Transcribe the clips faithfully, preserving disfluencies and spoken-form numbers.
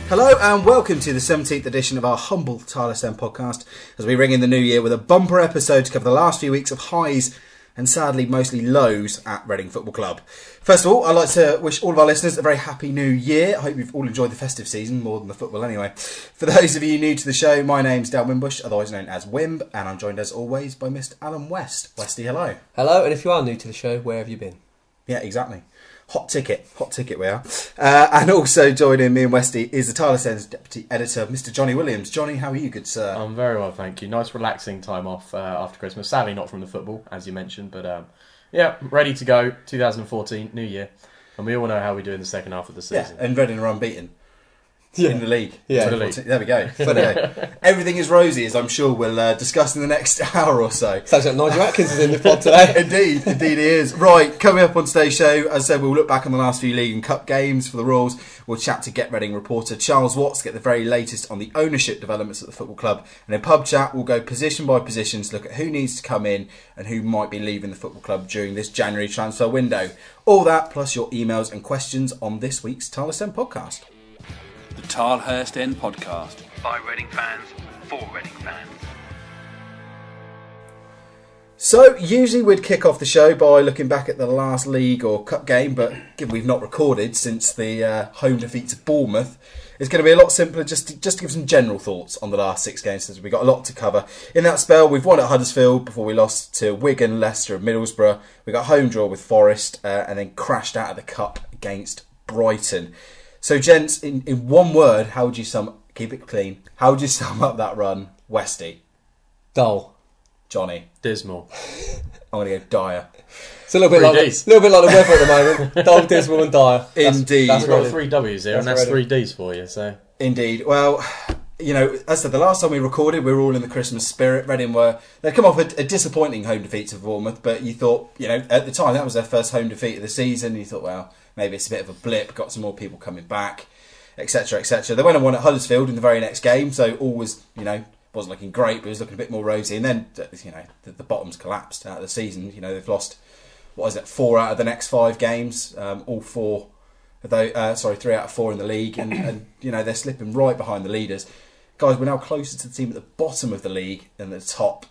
Hello and welcome to the seventeenth edition of our humble Tireless End podcast as we ring in the new year with a bumper episode to cover the last few weeks of highs and sadly mostly lows at Reading Football Club. First of all, I'd like to wish all of our listeners a very happy new year. I hope you've all enjoyed the festive season more than the football anyway. For those of you new to the show, my name's Dale Wimbush, otherwise known as Wimb, and I'm joined as always by Mister Alan West. Westy, hello. Hello, and if you are new to the show, where have you been? Yeah, exactly. Hot ticket, hot ticket we are. Uh, and also joining me and Westy is the Tireless End's Deputy Editor, Mister Johnny Williams. Johnny, how are you, good sir? I'm very well, thank you. Nice relaxing time off uh, after Christmas. Sadly not from the football, as you mentioned, but um, yeah, ready to go. twenty fourteen, new year. And we all know how we do in the second half of the season. Yeah, and Reading are unbeaten. Yeah. In the league. Yeah, the league. There we go. There we go. Everything is rosy, as I'm sure we'll uh, discuss in the next hour or so. Sounds like Nigel Atkins is in the pod today. Indeed, indeed he is. Right, coming up on today's show, as I said, we'll look back on the last few League and Cup games for the Royals. We'll chat to Get Reading reporter Charles Watts to get the very latest on the ownership developments at the football club. And in pub chat, we'll go position by position to look at who needs to come in and who might be leaving the football club during this January transfer window. All that, plus your emails and questions on this week's Tireless End podcast. The Tilehurst End Podcast. By Reading fans, for Reading fans. So, usually we'd kick off the show by looking back at the last league or cup game, but given we've not recorded since the uh, home defeat to Bournemouth, it's going to be a lot simpler just to, just to give some general thoughts on the last six games, since we've got a lot to cover. In that spell, we've won at Huddersfield before we lost to Wigan, Leicester and Middlesbrough. We got a home draw with Forest uh, and then crashed out of the cup against Brighton. So, gents, in, in one word, how would you sum... Keep it clean. How would you sum up that run? Westy. Dull. Johnny. Dismal. I'm going to go dire. It's a little bit, like, a little bit like the weather at the moment. Dull, dismal and dire. That's, Indeed. That's We've got Reading. three W's here, That's and that's Reading. three D's for you, so... Indeed. Well, you know, as I said, the last time we recorded, we were all in the Christmas spirit. Reading were... They'd come off a, a disappointing home defeat to Bournemouth, but you thought, you know, at the time, that was their first home defeat of the season. You thought, well, maybe it's a bit of a blip, got some more people coming back, etc, et cetera. They went and won at Huddersfield in the very next game, so all was, you know, wasn't looking great, but it was looking a bit more rosy. And then, you know, the, the bottom's collapsed out of the season. You know, they've lost, what is it, four out of the next five games, um, all four, though, uh, sorry, three out of four in the league, and, and, you know, they're slipping right behind the leaders. Guys, we're now closer to the team at the bottom of the league than the top.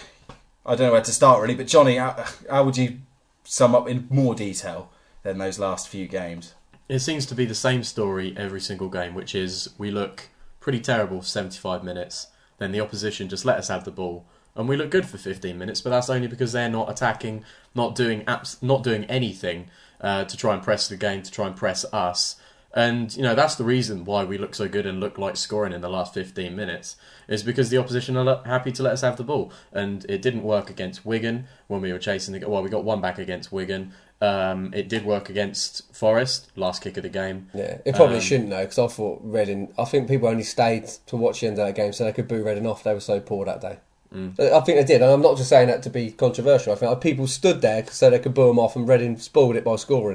I don't know where to start, really, but Johnny, how, how would you sum up in more detail than those last few games? It seems to be the same story every single game, which is we look pretty terrible for seventy-five minutes, then the opposition just let us have the ball, and we look good for fifteen minutes, but that's only because they're not attacking, not doing abs- not doing anything uh, to try and press the game, to try and press us. And, you know, that's the reason why we look so good and look like scoring in the last fifteen minutes, is because the opposition are happy to let us have the ball. And it didn't work against Wigan when we were chasing the... Well, we got one back against Wigan. Um, it did work against Forest, last kick of the game. Yeah, it probably Um, shouldn't though, because I thought Reading... I think people only stayed to watch the end of that game so they could boo Reading off. They were so poor that day. Mm. I think they did, and I'm not just saying that to be controversial. I think people stood there so they could boo them off, and Reading spoiled it by scoring.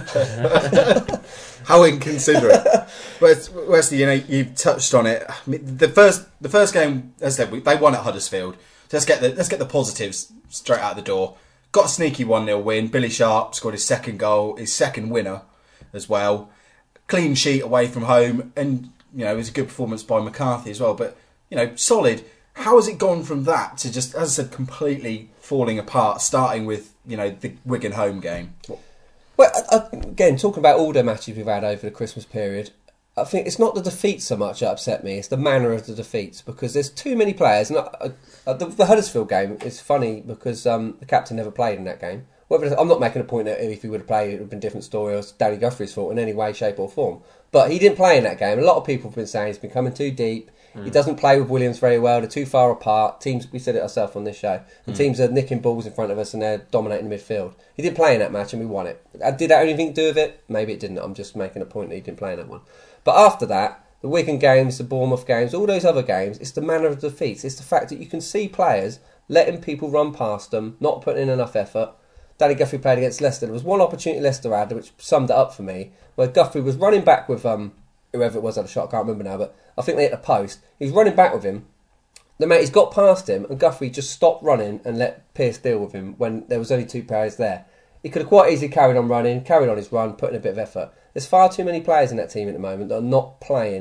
How inconsiderate. Wes- Wesley, you know, you've touched on it. I mean, the first the first game, as I said, we- they won at Huddersfield. So let's get the let's get the positives straight out the door. Got a sneaky one nil win. Billy Sharp scored his second goal, his second winner as well. Clean sheet away from home, and, you know, it was a good performance by McCarthy as well. But, you know, solid. How has it gone from that to just, as I said, completely falling apart, starting with, you know, the Wigan home game? What? Well, I, I, again, talking about all the matches we've had over the Christmas period, I think it's not the defeats so much that upset me, it's the manner of the defeats, because there's too many players. And I, I, the, the Huddersfield game is funny because um, the captain never played in that game. Whether I'm not making a point that if he would have played, it would have been a different story, or it's Danny Guthrie's fault in any way, shape or form. But he didn't play in that game. A lot of people have been saying he's been coming too deep. Mm. He doesn't play with Williams very well. They're too far apart. Teams, we said it ourselves on this show. The mm. teams are nicking balls in front of us and they're dominating the midfield. He didn't play in that match and we won it. Did that have anything to do with it? Maybe it didn't. I'm just making a point that he didn't play in that one. But after that, the Wigan games, the Bournemouth games, all those other games, it's the manner of defeats. It's the fact that you can see players letting people run past them, not putting in enough effort. Danny Guthrie played against Leicester. There was one opportunity Leicester had which summed it up for me, where Guthrie was running back with um, whoever it was at the shot, I can't remember now, but I think they hit the post. He was running back with him. The mate, he's got past him, and Guthrie just stopped running and let Pearce deal with him when there was only two players there. He could have quite easily carried on running, carried on his run, put in a bit of effort. There's far too many players in that team at the moment that are not playing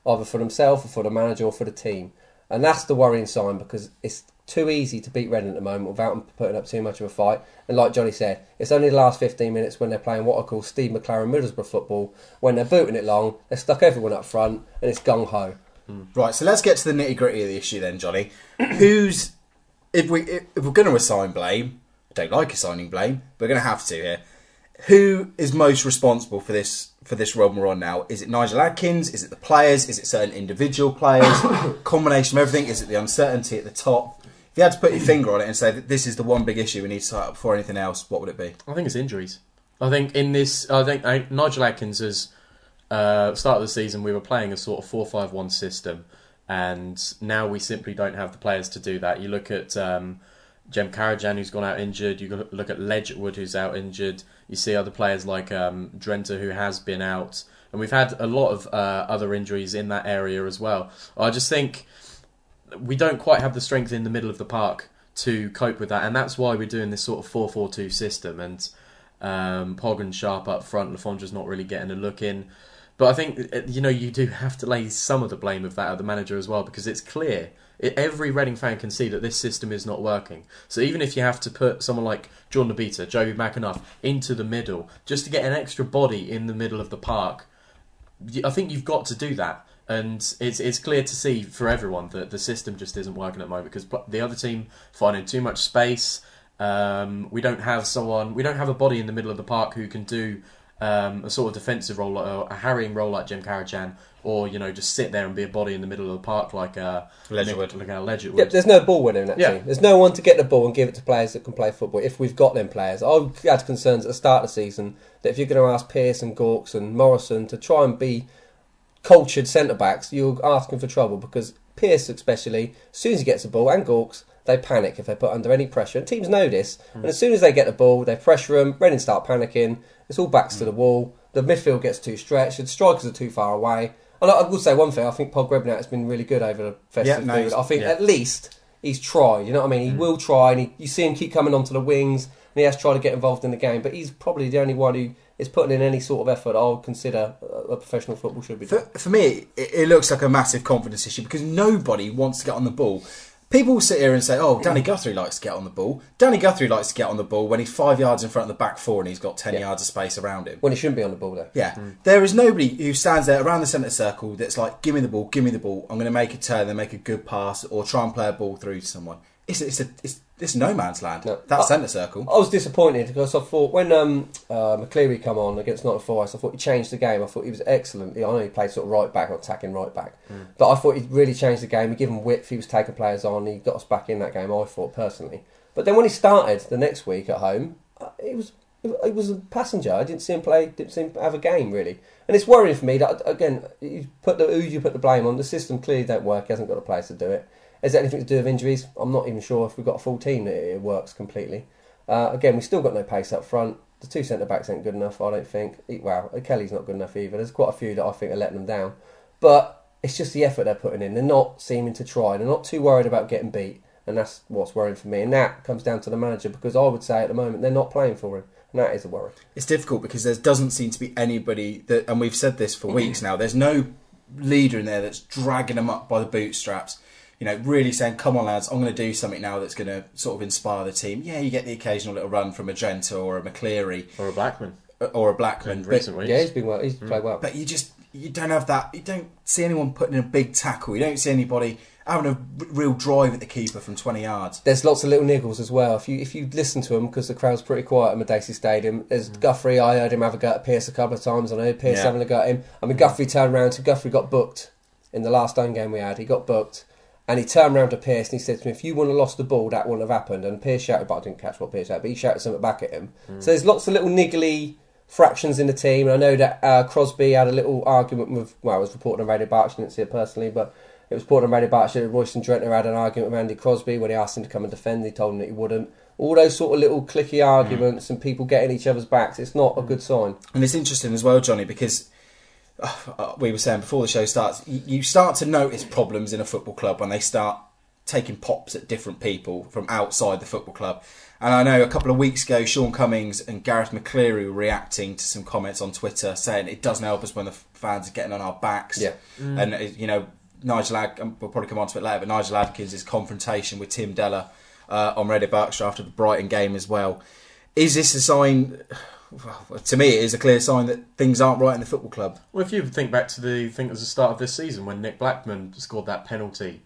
either for themselves or for the manager or for the team. And that's the worrying sign, because it's too easy to beat Reading at the moment without them putting up too much of a fight. And like Johnny said, it's only the last fifteen minutes when they're playing what I call Steve McLaren Middlesbrough football. When they're booting it long, they've stuck everyone up front and it's gung-ho. Right, so let's get to the nitty-gritty of the issue then, Johnny. Who's... If, we, if we're going to assign blame, I don't like assigning blame, but we're going to have to here. Who is most responsible for this for this run we're on now? Is it Nigel Adkins? Is it the players? Is it certain individual players? Combination of everything? Is it the uncertainty at the top? If you had to put your finger on it and say that this is the one big issue we need to sort out before anything else, what would it be? I think it's injuries. I think in this, I think I, Nigel Adkins has uh, start of the season we were playing a sort of four five one system, and now we simply don't have the players to do that. You look at um, Jem Karajan, who's gone out injured. You look at Ledgerwood, who's out injured. You see other players like um, Drenthe, who has been out. And we've had a lot of uh, other injuries in that area as well. I just think we don't quite have the strength in the middle of the park to cope with that. And that's why we're doing this sort of four four two system. And um, Pog and Sharp up front, Lafondra's not really getting a look in. But I think, you know, you do have to lay some of the blame of that at the manager as well, because it's clear. It, every Reading fan can see that this system is not working. So even if you have to put someone like Jordan Obita, Joby McAnuff into the middle, just to get an extra body in the middle of the park, I think you've got to do that. And it's it's clear to see for everyone that the system just isn't working at the moment, because the other team finding too much space. Um, we don't have someone, we don't have a body in the middle of the park who can do Um, a sort of defensive role, or a harrying role like Jem Karajan, or you know, just sit there and be a body in the middle of the park like a Ledgerwood. Like a Ledgerwood. Yep, there's no ball winner in that Yeah. team. There's no one to get the ball and give it to players that can play football. If we've got them players, I had concerns at the start of the season that if you're going to ask Pearce and Gawkes and Morrison to try and be cultured centre backs, you're asking for trouble, because Pearce especially, as soon as he gets the ball, and Gawkes, they panic if they put under any pressure. And teams know this, mm. and as soon as they get the ball, they pressure them. Reading start panicking. It's all backs mm. to the wall. The midfield gets too stretched. The strikers are too far away. And I will say one thing. I think Pog Rebnat has been really good over the festive yeah, no, period. I think yeah. at least he's tried. You know what I mean? He mm. will try, and he, you see him keep coming onto the wings, and he has tried to get involved in the game. But he's probably the only one who is putting in any sort of effort I would consider a professional football should be doing. For, for me, it, it looks like a massive confidence issue, because nobody wants to get on the ball. People will sit here and say, oh, Danny Guthrie likes to get on the ball. Danny Guthrie likes to get on the ball when he's five yards in front of the back four and he's got ten yeah. yards of space around him. When he shouldn't be on the ball, though. Yeah. Mm. There is nobody who stands there around the centre circle that's like, give me the ball, give me the ball. I'm going to make a turn, then make a good pass, or try and play a ball through to someone. It's it's a, it's, it's no man's land, no. that centre circle. I was disappointed, because I thought when um, uh, McCleary come on against Nottingham Forest, I thought he changed the game. I thought he was excellent. I know he played sort of right back, or attacking right back. Mm. But I thought he really changed the game. He gave him width, he was taking players on, he got us back in that game, I thought, personally. But then when he started the next week at home, he was he was a passenger. I didn't see him play, didn't see him have a game, really. And it's worrying for me that, again, you put the, who you put the blame on. The system clearly don't work, he hasn't got a place to do it. Is there anything to do with injuries? I'm not even sure if we've got a full team that it works completely. Uh, again, we've still got no pace up front. The two centre-backs ain't good enough, I don't think. Well, Kelly's not good enough either. There's quite a few that I think are letting them down. But it's just the effort they're putting in. They're not seeming to try. They're not too worried about getting beat. And that's what's worrying for me. And that comes down to the manager, because I would say at the moment they're not playing for him. And that is a worry. It's difficult because there doesn't seem to be anybody, that, and we've said this for weeks now, there's no leader in there that's dragging them up by the bootstraps. You know, really saying, come on lads, I'm going to do something now that's going to sort of inspire the team. Yeah, you get the occasional little run from a Drenthe or a McCleary. Or a Blackman. Or a Blackman. In recent weeks. Yeah, he's been well, he's mm. played well. But you just, you don't have that, you don't see anyone putting in a big tackle. You don't see anybody having a real drive at the keeper from twenty yards. There's lots of little niggles as well. If you if you listen to them, because the crowd's pretty quiet at Madacey Stadium, there's mm. Guthrie, I heard him have a go at Pearce a couple of times. I know Pearce yeah. having a go at him. I mean, Guthrie turned around, so Guthrie got booked in the last home game we had. He got booked. And he turned round to Pearce and he said to me, if you wouldn't have lost the ball, that wouldn't have happened. And Pearce shouted, but I didn't catch what Pearce shouted, but he shouted something back at him. Mm. So there's lots of little niggly fractions in the team. And I know that uh, Crosby had a little argument with, well, it was reported on Radio Berkshire, I didn't see it personally, but it was reported on Radio Berkshire that Royston Drenthe had an argument with Andy Crosby when he asked him to come and defend. He told him that he wouldn't. All those sort of little clicky arguments mm. and people getting each other's backs, it's not a good sign. And it's interesting as well, Johnny, because uh, we were saying before the show starts, you, you start to notice problems in a football club when they start taking pops at different people from outside the football club. And I know a couple of weeks ago, Sean Cummings and Gareth McCleary were reacting to some comments on Twitter saying it doesn't help us when the fans are getting on our backs. Yeah. Mm. And, you know, Nigel Ad- we'll probably come on to it later, but Nigel Adkins' confrontation with Tim Della uh, on Reading Berkshire after the Brighton game as well. Is this a sign... Well, to me, it is a clear sign that things aren't right in the football club. Well, if you think back to the thing at the start of this season when Nick Blackman scored that penalty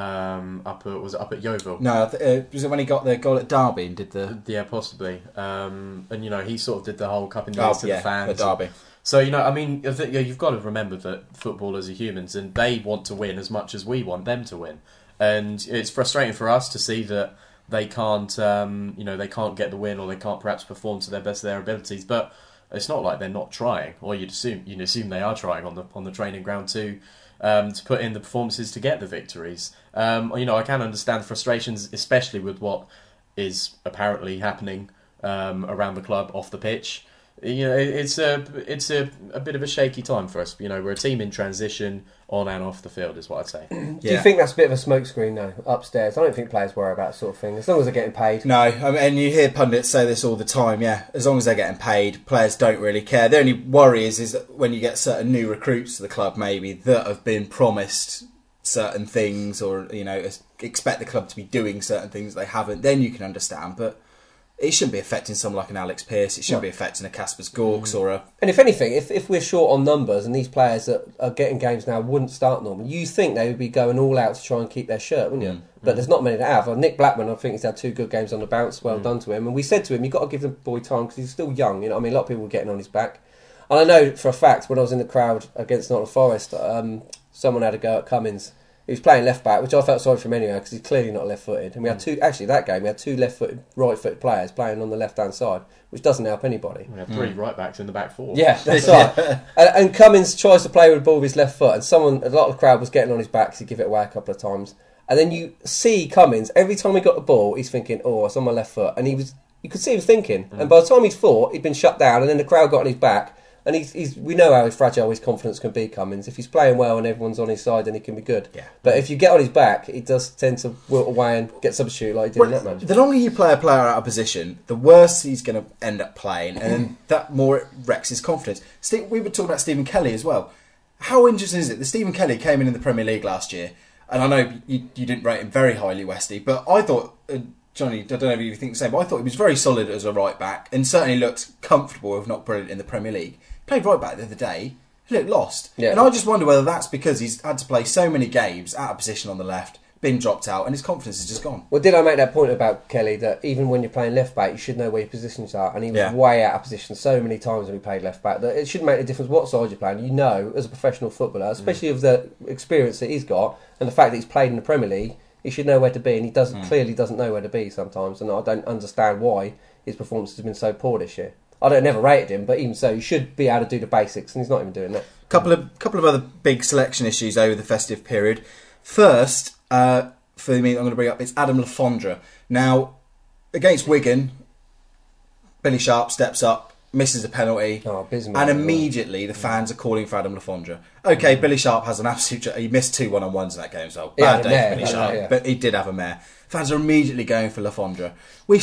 um, up at was it up at Yeovil? No, uh, was it when he got the goal at Derby and did the? Yeah, possibly. Um, and you know, he sort of did the whole cup and Oh, knees to yeah, the fans. at Derby. So you know, I mean, I think, yeah, you've got to remember that footballers are humans, and they want to win as much as we want them to win. And it's frustrating for us to see that they can't, um, you know, they can't get the win, or they can't perhaps perform to their best of their abilities, but. It's not like they're not trying, or you'd assume you assume they are trying on the on the training ground too, um, to put in the performances to get the victories. Um, you know, I can understand frustrations, especially with what is apparently happening um, around the club off the pitch. You know, it's a it's a, a bit of a shaky time for us. You know, we're a team in transition on and off the field, is what I'd say. Do Yeah. you think that's a bit of a smokescreen though, upstairs? I don't think players worry about that sort of thing, as long as they're getting paid. No, I mean, and you hear pundits say this all the time, yeah, as long as they're getting paid, players don't really care. The only worry is, is that when you get certain new recruits to the club, maybe, that have been promised certain things, or, you know, expect the club to be doing certain things they haven't, then you can understand, but it shouldn't be affecting someone like an Alex Pearce. It shouldn't no. be affecting a Kaspers Gorks mm. or a... And if anything, if if we're short on numbers and these players that are getting games now wouldn't start normally, you think they would be going all out to try and keep their shirt, wouldn't you? Mm. But mm. there's not many that have. Well, Nick Blackman, I think he's had two good games on the bounce. Well mm. done to him. And we said to him, you've got to give the boy time because he's still young. You know, I mean, a lot of people were getting on his back. And I know for a fact, when I was in the crowd against Nottingham Forest, um, someone had a go at Cummins. He was playing left back, which I felt sorry for him anyway because he's clearly not left footed. And we had two, actually that game, we had two left footed, right footed players playing on the left hand side, which doesn't help anybody. We had three mm. right backs in the back four. Yeah, that's right. and, and Cummins tries to play with the ball with his left foot, and someone, a lot of the crowd was getting on his back to give it away a couple of times. And then you see Cummins, every time he got the ball, he's thinking, oh, it's on my left foot. And he was, you could see he was thinking. Mm. And by the time he'd fought, he'd been shut down, and then the crowd got on his back. And he's, he's, we know how fragile his confidence can be, Cummins. If he's playing well and everyone's on his side, then he can be good. Yeah. But if you get on his back, he does tend to wilt away and get substitute like he did well, in that match. The longer you play a player out of position, the worse he's going to end up playing, and then that more it wrecks his confidence. Steve, we were talking about Stephen Kelly as well. How interesting is it that Stephen Kelly came in in the Premier League last year, and I know you, you didn't rate him very highly, Westy, but I thought... Uh, Johnny, I don't know if you think the same, but I thought he was very solid as a right back and certainly looked comfortable, if not brilliant, in the Premier League. Played right back the other day, he looked lost. Yeah. And I just wonder whether that's because he's had to play so many games out of position on the left, been dropped out, and his confidence has just gone. Well, did I make that point about Kelly, that even when you're playing left back, you should know where your positions are, and he was yeah. way out of position so many times when he played left back that it shouldn't make a difference what side you're playing. You know, as a professional footballer, especially mm. with the experience that he's got, and the fact that he's played in the Premier League, he should know where to be, and he doesn't mm. clearly doesn't know where to be sometimes, and I don't understand why his performance has been so poor this year. I don't never rated him, but even so, he should be able to do the basics, and he's not even doing that. Couple of couple of other big selection issues over the festive period. First, uh, for me, I'm going to bring up it's Adam Le Fondre. Now, against Wigan, Billy Sharp steps up, misses a penalty, oh, and immediately the fans are calling for Adam Le Fondre. Okay, mm. Billy Sharp has an absolute... He missed two one-on-ones in that game, so bad day for Billy Sharp, yeah. but he did have a mare. Fans are immediately going for Le Fondre. We,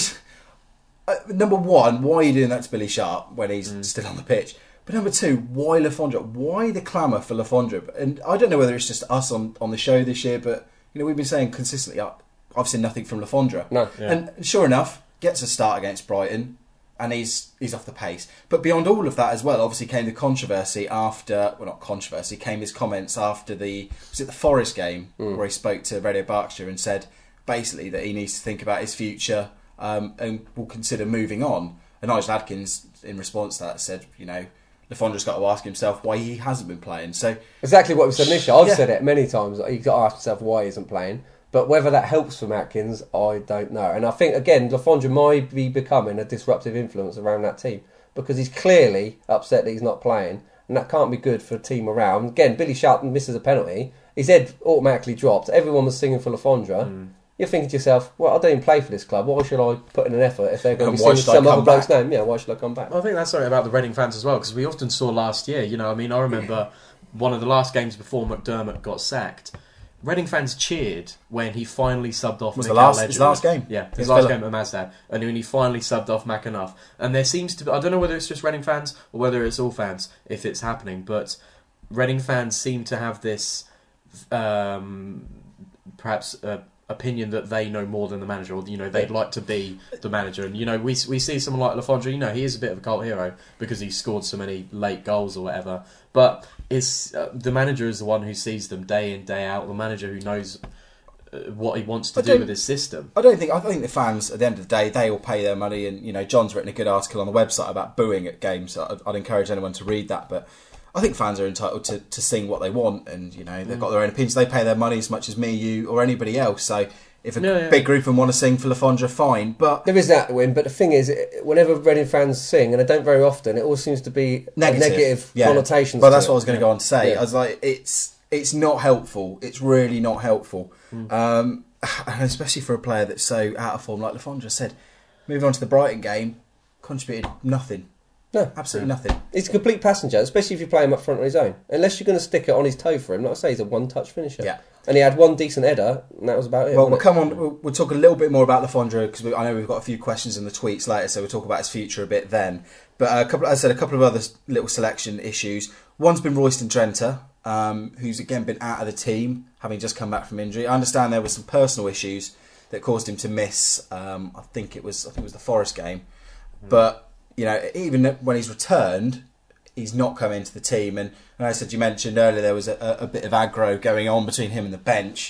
uh, number one, why are you doing that to Billy Sharp when he's mm. still on the pitch? But number two, why Le Fondre? Why the clamour for Le Fondre? And I don't know whether it's just us on, on the show this year, but you know we've been saying consistently, I've seen nothing from Le Fondre. No. Yeah. And sure enough, gets a start against Brighton, and he's he's off the pace. But beyond all of that as well, obviously came the controversy after, well not controversy, came his comments after the, was it the Forest game, mm. where he spoke to Radio Berkshire and said basically that he needs to think about his future um, and will consider moving on. And Nigel Adkins, in response to that, said, you know, Le Fondre's got to ask himself why he hasn't been playing. So exactly what we said initially. I've yeah. said it many times. You've got to ask yourself why he isn't playing. But whether that helps from Atkins, I don't know. And I think, again, Le Fondre might be becoming a disruptive influence around that team because he's clearly upset that he's not playing, and that can't be good for a team around. Again, Billy Sharp misses a penalty. His head automatically dropped. Everyone was singing for Le Fondre. Mm. You're thinking to yourself, well, I don't even play for this club. Why should I put in an effort if they're going to be singing some other bloke's name? Yeah, why should I come back? Well, I think that's something about the Reading fans as well, because we often saw last year, you know, I mean, I remember one of the last games before McDermott got sacked, Reading fans cheered when he finally subbed off. Was Mikael the last Ledgerwood. his last game? Yeah, his Against last Villa. game at Mazda, and when he finally subbed off McAnuff. And there seems to be, I don't know whether it's just Reading fans or whether it's all fans if it's happening, but Reading fans seem to have this um, perhaps uh, opinion that they know more than the manager, or you know they'd like to be the manager. And you know we we see someone like Lafondra, you know he is a bit of a cult hero because he scored so many late goals or whatever, but it's uh, the manager is the one who sees them day in day out, the manager who knows uh, what he wants to I do don't- with his system. I don't think. I think the fans, at the end of the day, they all pay their money. And you know, John's written a good article on the website about booing at games. So I'd, I'd encourage anyone to read that. But I think fans are entitled to, to sing what they want, and you know, they've got their own opinions. They pay their money as much as me, you, or anybody else. So if a Yeah, yeah. big group of them want to sing for Lafondra, fine. But There is that win, but the thing is, it- whenever Reading fans sing, and they don't very often, it always seems to be negative, a negative yeah. connotations. But to that's it. what I was going to go on to say. Yeah. I was like, it's it's not helpful. It's really not helpful, Mm. um, and especially for a player that's so out of form, like Lafondra said. Moving on to the Brighton game, contributed nothing. No. Absolutely nothing. He's a complete passenger, especially if you play him up front on his own. Unless you're going to stick it on his toe for him. Like I say, he's a one-touch finisher. Yeah. And he had one decent header, and that was about it. Well, we'll wasn't come on. We'll, we'll talk a little bit more about Lafondra because I know we've got a few questions in the tweets later, so we'll talk about his future a bit then. But uh, a couple, as I said, a couple of other little selection issues. One's been Royston Drenthe, um, who's again been out of the team, having just come back from injury. I understand there were some personal issues that caused him to miss. Um, I think it was. I think it was the Forest game. Mm. But you know, even when he's returned, he's not come into the team. And, and I said, you mentioned earlier there was a, a bit of aggro going on between him and the bench.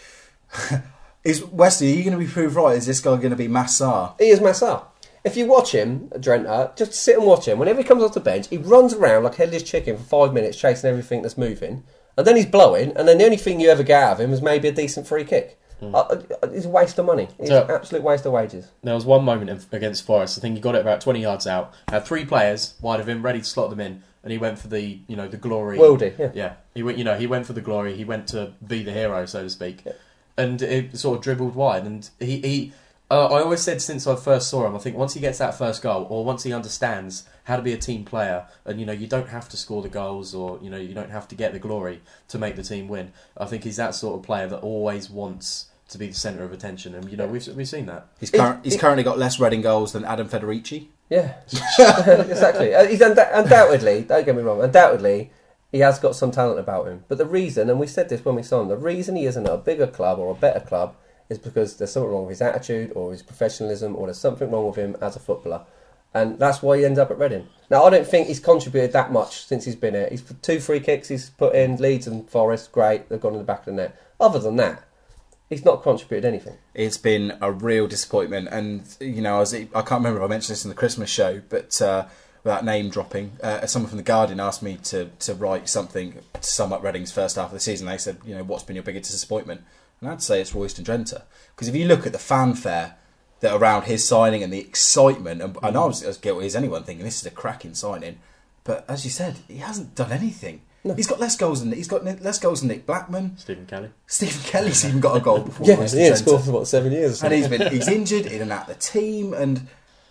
Is Wesley, are you going to be proved right? Is this guy going to be Massar? he? He is Massar. If you watch him, Drenthe, just sit and watch him. Whenever he comes off the bench, he runs around like a headless chicken for five minutes chasing everything that's moving. And then he's blowing, and then the only thing you ever get out of him is maybe a decent free kick. Mm. Uh, it's a waste of money. It's So- an absolute waste of wages. There was one moment in- against Forest. I think he got it about twenty yards out. Had three players wide of him, ready to slot them in, and he went for the, you know, the glory. Wildy, yeah. Yeah, he went. You know, he went for the glory. He went to be the hero, so to speak, Yeah. and it sort of dribbled wide. And he, he uh, I always said since I first saw him, I think once he gets that first goal, or once he understands how to be a team player, and you know, you don't have to score the goals, or you know, you don't have to get the glory to make the team win. I think he's that sort of player that always wants to be the centre of attention, and you know, we've we've seen that. He's, cur- It- he's it- currently got less Reading goals than Adam Federici. Yeah, exactly. Uh, he's unda- undoubtedly, don't get me wrong, undoubtedly he has got some talent about him. But the reason, and we said this when we saw him, the reason he isn't at a bigger club or a better club is because there's something wrong with his attitude or his professionalism, or there's something wrong with him as a footballer. And that's why he ends up at Reading. Now, I don't think he's contributed that much since he's been here. He's two free kicks he's put in, Leeds and Forest, great, they've gone in the back of the net. Other than that, he's not contributed anything. It's been a real disappointment, and you know, I, was, I can't remember if I mentioned this in the Christmas show, but uh, without name dropping, uh, someone from the Guardian asked me to to write something to sum up Reading's first half of the season. They said, you know, what's been your biggest disappointment? And I'd say it's Royston Drenthe, because if you look at the fanfare that around his signing and the excitement, and, and I was as guilty as anyone thinking this is a cracking signing, but as you said, he hasn't done anything. No. He's got less goals than he's got less goals than Nick Blackman. Stephen Kelly. Stephen Kelly's even got a goal before. Yeah, Royston he ain't Drenthe. scored for what, seven years or And something. he's been he's injured in and out of the team, and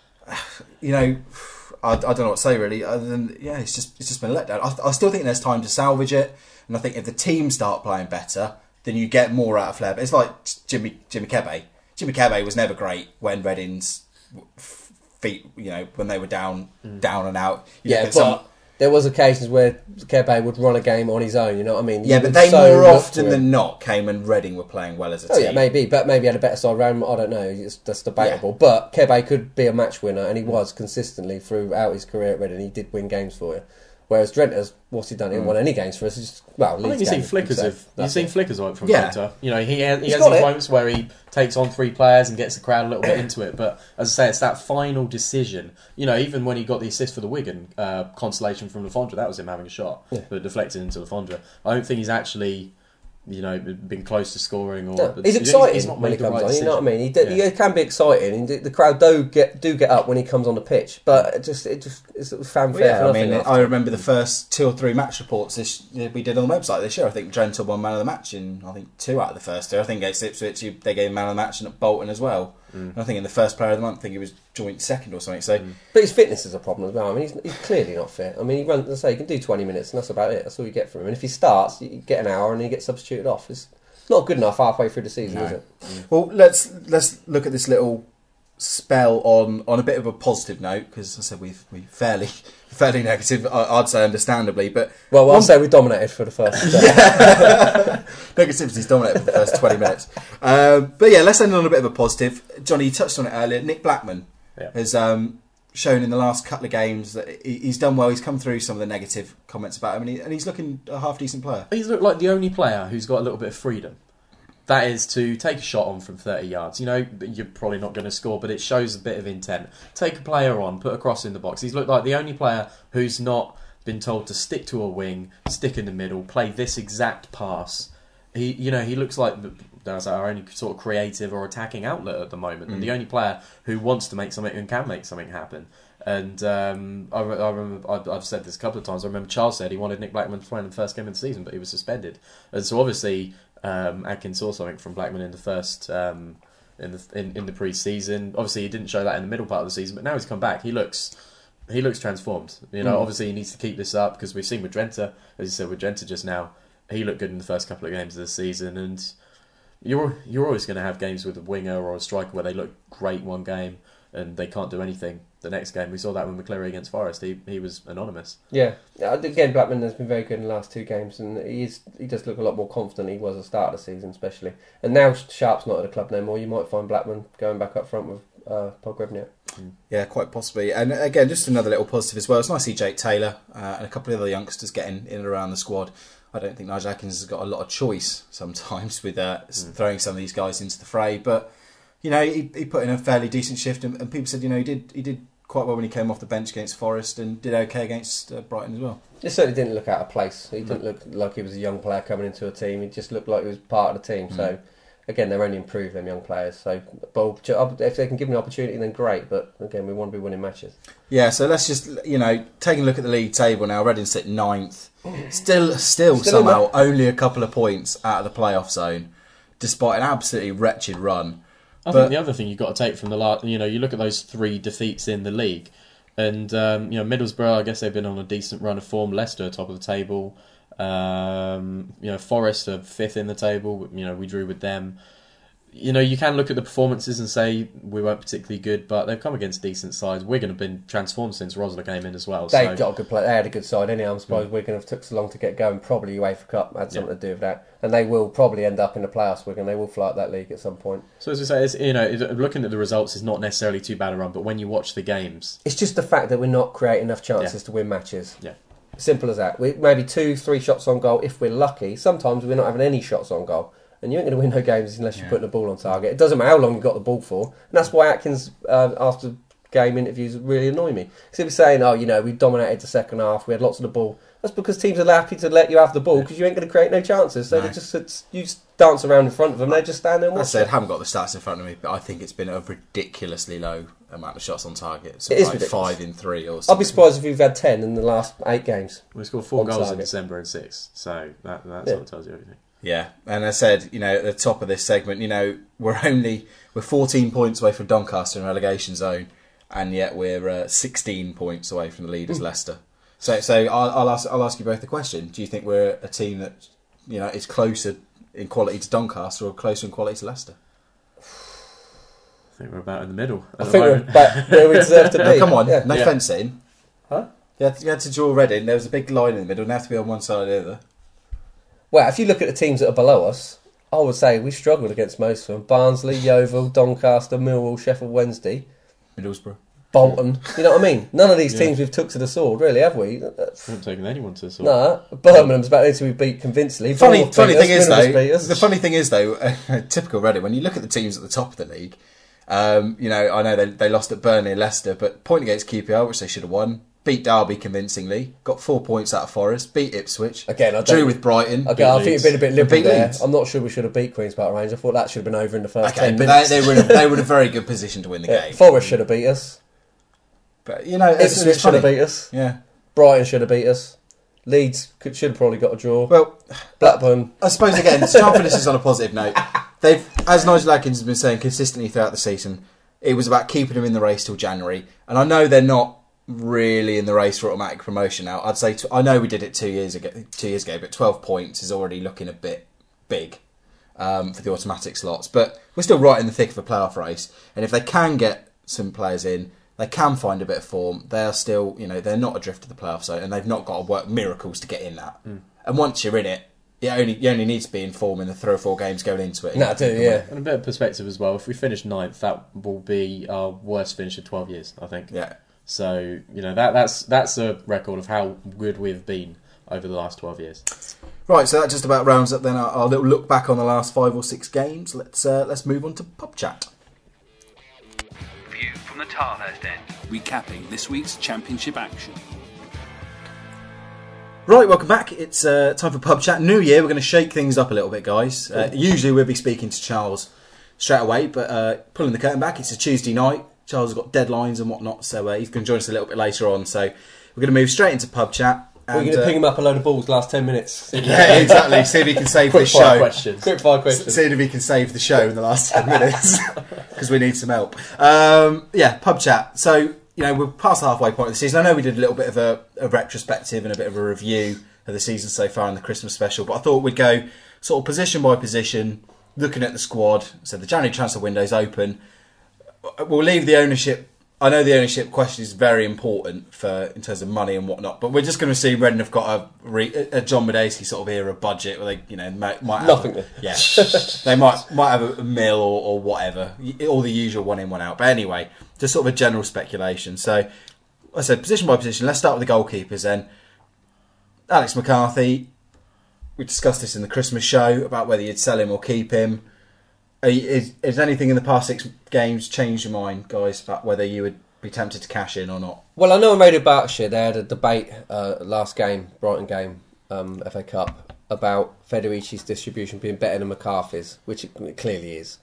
you know, I, I don't know what to say really. Other than yeah, it's just it's just been a letdown. I, I still think there's time to salvage it, and I think if the team start playing better, then you get more out of Flair. But it's like Jimmy Jimmy Kebe. Jimmy Kebe was never great when Reading's feet, you know, when they were down Mm. down and out. You Yeah, look but at some- there was occasions where Kebe would run a game on his own, you know what I mean? yeah, You but would they so more look often to than him. not came when Reading were playing well as a Oh team. yeah, maybe, but maybe he had a better side round. I don't know. It's, that's debatable. But Kebe could be a match winner, and he was consistently throughout his career at Reading. He did win games for you. Whereas Drenthe's, what's he done? He Mm. hasn't won any games for us. He's just, well, I think Leeds you've seen games, flickers so of you've that's seen it. flickers of it from Yeah. Drenthe. You know, he has, he He's has got these it. moments where he takes on three players and gets the crowd a little bit into it. But as I say, it's that final decision. You know, even when he got the assist for the Wigan uh, consolation from Lafondra, that was him having a shot, Yeah. but deflected into Lafondra. I don't think he's actually, you know, been close to scoring. Or No, but he's exciting he's not when he made the comes right on. You know what I mean? He, decision. d- Yeah. he can be exciting, and the- the crowd do get do get up when he comes on the pitch. But it just it just it's sort of fanfare. Well, yeah, for I nothing mean, after. I remember the first two or three match reports this we did on the website this year. I think Drenthe won man of the match in I think two out of the first two. I think against Ipswich he- they gave him man of the match and at Bolton as well. Mm. And I think in the first player of the month, I think he was joint second or something. So But his fitness is a problem as well. I mean, he's, he's clearly not fit. I mean, he runs. Let's say he can do twenty minutes, and that's about it. That's all you get from him. And if he starts, you get an hour, and he gets substituted off. It's Not good enough halfway through the season, No. is it? Well, let's let's look at this little spell on on a bit of a positive note, because I said we've we fairly fairly negative. I- I'd say understandably, but Well, I'll say we dominated for the first. negativity's dominated for the first twenty minutes. Um, but yeah, let's end on a bit of a positive. Johnny, you touched on it earlier. Nick Blackman Yeah. has um, shown in the last couple of games that he- he's done well. He's come through some of the negative comments about him, and, he, and he's looking a half decent player. He's looked like the only player who's got a little bit of freedom. That is to take a shot on from thirty yards. You know, you're probably not going to score, but it shows a bit of intent. Take a player on, put a cross in the box. He's looked like the only player who's not been told to stick to a wing, stick in the middle, play this exact pass. He, you know, he looks like that's our only sort of creative or attacking outlet at the moment, and the only player who wants to make something and can make something happen. And um, I, I remember, I've, I've said this a couple of times. I remember Charles said he wanted Nick Blackman to play in the first game of the season, but he was suspended. And so obviously, um, Atkins saw something from Blackman in the first um, in the in, in the pre-season. Obviously, he didn't show that in the middle part of the season, but now he's come back. He looks he looks transformed. You know, Mm. obviously he needs to keep this up because we've seen with Drenthe, as you said with Drenthe just now, he looked good in the first couple of games of the season, and you're you're always going to have games with a winger or a striker where they look great one game and they can't do anything the next game. We saw that with McCleary against Forest. He he was anonymous. Yeah. Uh, Again, Blackman has been very good in the last two games, and he is, he does look a lot more confident than he was at the start of the season, especially. And now Sharp's not at the club no more. You might find Blackman going back up front with uh, Pogrebniak. Yeah, quite possibly. And again, just another little positive as well. It's nice to see Jake Taylor uh, and a couple of other youngsters getting in and around the squad. I don't think Nigel Atkins has got a lot of choice sometimes with uh, mm. throwing some of these guys into the fray. But you know, he, he put in a fairly decent shift, and, and people said, you know, he did he did quite well when he came off the bench against Forest, and did okay against uh, Brighton as well. It certainly didn't look out of place. He didn't look like he was a young player coming into a team. He just looked like he was part of the team. Mm. So again, they're only improved, them young players. So, but if they can give him the opportunity, then great. But again, we want to be winning matches. Yeah, so let's just, you know, taking a look at the league table now. Reading sit ninth, still, still, still somehow only a couple of points out of the playoff zone, despite an absolutely wretched run. I but, think the other thing you've got to take from the last, you know, you look at those three defeats in the league, and um, you know, Middlesbrough, I guess they've been on a decent run of form. Leicester top of the table. Um, you know, Forest are fifth in the table. You know, we drew with them. You know, you can look at the performances and say we weren't particularly good, but they've come against decent sides. Wigan have been transformed since Rosler came in as well. They so. got a good play. They had a good side anyhow. I'm surprised mm. Wigan have took so long to get going. Probably UEFA Cup had something yeah. to do with that, and they will probably end up in the playoffs. Wigan, they will fly at that league at some point. So as I say, it's, you know, looking at the results is not necessarily too bad a run, but when you watch the games, it's just the fact that we're not creating enough chances yeah. to win matches. Yeah. Simple as that. We maybe two, three shots on goal if we're lucky. Sometimes we're not having any shots on goal. And you ain't going to win no games unless you're yeah. putting the ball on target. It doesn't matter how long you've got the ball for. And that's why Atkins, uh, after game interviews, really annoy me. Because he was saying, oh, you know, we dominated the second half, we had lots of the ball. That's because teams are happy to let you have the ball because you ain't going to create no chances. So no. they just it's, you just dance around in front of them, they just stand there and watch. I said, I haven't got the stats in front of me, but I think it's been a ridiculously low amount of shots on target. So it is like ridiculous. five in three or something. I'd be surprised if we've had ten in the last eight games. We scored four goals target. in December and six. So that, that yeah. sort of tells you everything. Yeah, and I said, you know, at the top of this segment, you know, we're only we're fourteen points away from Doncaster in relegation zone, and yet we're uh, sixteen points away from the leaders, mm. Leicester. So, so I'll, I'll ask I'll ask you both the question: do you think we're a team that, you know, is closer in quality to Doncaster or closer in quality to Leicester? I think we're about in the middle. I think we're about where we deserve to be. No, come on, yeah. no yeah. fencing. Huh? You had, to, you had to draw Reading. There was a big line in the middle, and they have to be on one side or the other. Well, if you look at the teams that are below us, I would say we struggled against most of them. Barnsley, Yeovil, Doncaster, Millwall, Sheffield Wednesday, Middlesbrough, Bolton. You know what I mean? None of these yeah. teams we've took to the sword, really, have we? We haven't taken anyone to the sword. No, Birmingham's about to be beat convincingly. Funny, funny us, thing is though, us. the funny thing is though, uh, typical Reading. When you look at the teams at the top of the league, um, you know, I know they they lost at Burnley and Leicester, but point against Q P R, which they should have won. Beat Derby convincingly, got four points out of Forest, beat Ipswich, again, I drew with Brighton. Okay, I think you've been a bit liberal there. Leeds. I'm not sure we should have beat Queen's Park Rangers. I thought that should have been over in the first okay, ten but minutes. They, they, were in a, they were in a very good position to win the yeah, game. Forest should have beat us. But, you know, it's, Ipswich it's should have funny. beat us. Yeah. Brighton should have beat us. Leeds could, should have probably got a draw. Well, Blackburn. I suppose, again, to try and finish this on a positive note, they've, as Nigel Atkins has been saying consistently throughout the season, it was about keeping them in the race till January. And I know they're not really in the race for automatic promotion now. I'd say t- I know we did it two years ago, two years ago, but twelve points is already looking a bit big. um, for the automatic slots. But we're still right in the thick of a playoff race, and if they can get some players in, they can find a bit of form. They are still, you know, they're not adrift to the playoff zone, and they've not got to work miracles to get in that. Mm. And once you're in it, you only you only need to be in form in the three or four games going into it. No, I do, yeah. And a bit of perspective as well. If we finish ninth, that will be our worst finish of twelve years, I think. Yeah. So you know that that's that's a record of how good we've been over the last twelve years. Right, so that just about rounds up then our, our little look back on the last five or six games. Let's uh, let's move on to pub chat. View from the Tilehurst end. Recapping this week's championship action. Right, welcome back. It's uh, time for pub chat. New year, we're going to shake things up a little bit, guys. Uh, usually we'll be speaking to Charles straight away, but uh, pulling the curtain back, it's a Tuesday night. Charles has got deadlines and whatnot, so uh, he's going to join us a little bit later on. So we're going to move straight into pub chat. And, we're going to uh, ping him up a load of balls last ten minutes. Yeah, exactly. See if he can save the Quick fire show. questions. Quick fire questions. See if he can save the show in the last ten minutes because we need some help. Um, yeah, pub chat. So, you know, we're past the halfway point of the season. I know we did a little bit of a, a retrospective and a bit of a review of the season so far in the Christmas special, but I thought we'd go sort of position by position, looking at the squad. So the January transfer window's open. We'll leave the ownership. I know the ownership question is very important for in terms of money and whatnot, but we're just going to see Reading have got a, re, a John Medeski sort of era budget where they, you know, might, might have Nothing. A, yeah, they might might have a mill or, or whatever, all the usual one in one out. But anyway, just sort of a general speculation. So, like I said, position by position. Let's start with the goalkeepers then. Alex McCarthy. We discussed this in the Christmas show about whether you'd sell him or keep him. Are you, is, is anything in the past six games changed your mind, guys, about whether you would be tempted to cash in or not? Well, I know in Radio Berkshire they had a debate uh, last game, Brighton game, um, F A Cup, about Federici's distribution being better than McCarthy's, which it clearly is.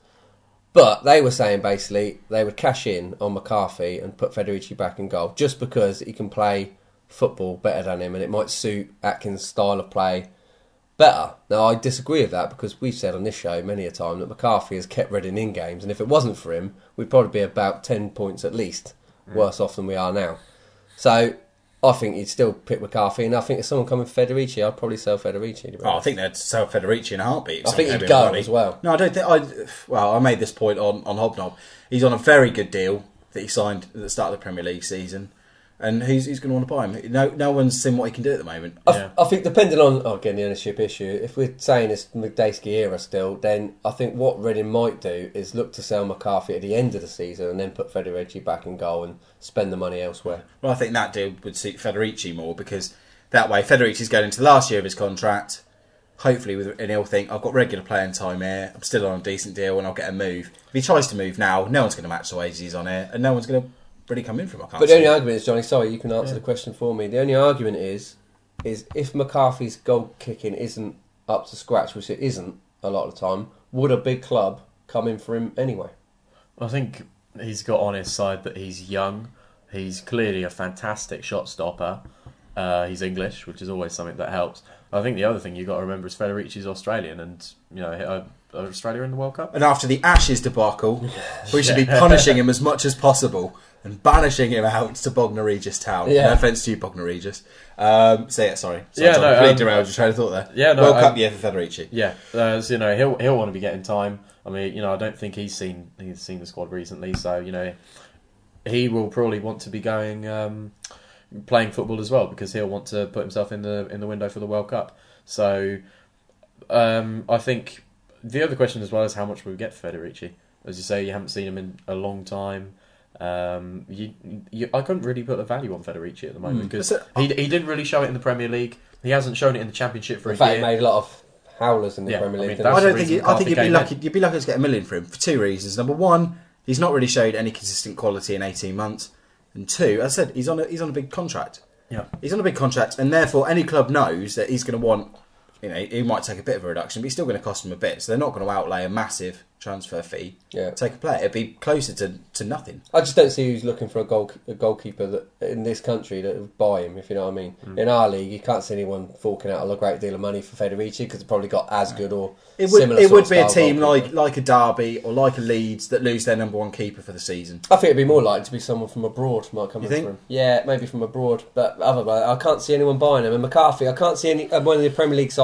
But they were saying basically they would cash in on McCarthy and put Federici back in goal just because he can play football better than him and it might suit Atkins' style of play better. Now, I disagree with that because we've said on this show many a time that McCarthy has kept Reading in games, and if it wasn't for him, we'd probably be about ten points at least mm. worse off than we are now. So I think you'd still pick McCarthy, and I think if someone coming for Federici, I'd probably sell Federici. Oh, I think they'd sell Federici in a heartbeat. I think he'd go money. as well. No, I don't think. I well, I made this point on on Hobnob. He's on a very good deal that he signed at the start of the Premier League season. And who's, who's going to want to buy him? No, no one's seen what he can do at the moment. I, yeah. I think depending on, oh, again, the ownership issue, if we're saying it's Medeski era still, then I think what Reading might do is look to sell McCarthy at the end of the season and then put Federici back in goal and spend the money elsewhere. Well, I think that deal would suit Federici more because that way Federici's going into the last year of his contract, hopefully with and he'll think, I've got regular playing time here, I'm still on a decent deal and I'll get a move. If he tries to move now, no one's going to match the wages he's on here and no one's going to really come in from. I can't but the only it. argument is, Johnny, sorry, you can answer yeah. the question for me. The only argument is, is if McCarthy's goal kicking isn't up to scratch, which it isn't a lot of the time, would a big club come in for him anyway? I think he's got on his side that he's young. He's clearly a fantastic shot stopper. Uh, he's English, which is always something that helps. I think the other thing you've got to remember is Federici's Australian, and you know, uh, Australia in the World Cup. And after the Ashes debacle, we should be punishing him as much as possible and banishing him out to Bognor Regis Town. Yeah. No offence to you, Bognor Regis. Um, say it, sorry. sorry yeah, John, no, completely um, derailed your train of thought there. Yeah, no, World Cup um, year for Federici. Yeah, uh, so, you know, he'll he'll want to be getting time. I mean, you know, I don't think he's seen he's seen the squad recently, so you know, he will probably want to be going um, playing football as well because he'll want to put himself in the in the window for the World Cup. So, um, I think the other question as well is how much we get for Federici. As you say, you haven't seen him in a long time. Um, you, you, I couldn't really put a value on Federici at the moment because mm. he he didn't really show it in the Premier League. He hasn't shown it in the Championship for in a fact, year. he made a lot of howlers in the yeah, Premier League. I, mean, I don't think. You, I think you'd be lucky. in. You'd be lucky to get a million for him for two reasons. Number one, he's not really showed any consistent quality in eighteen months, and two, as I said, he's on a, he's on a big contract. Yeah, he's on a big contract, and therefore any club knows that he's going to want. You know, he might take a bit of a reduction, but he's still going to cost him a bit. So they're not going to outlay a massive transfer fee. Yeah. to take a player. It'd be closer to, to nothing. I just don't see who's looking for a goal a goalkeeper that in this country that would buy him. If you know what I mean. Mm. In our league, you can't see anyone forking out a great deal of money for Federici because they've probably got as good or it would, similar. It sort would be a of team goalkeeper. like like a Derby or like a Leeds that lose their number one keeper for the season. I think it'd be more likely to be someone from abroad might come you in think? for him. Yeah, maybe from abroad. But other than that, I can't see anyone buying him. And McCarthy, I can't see any uh, one of the Premier League sides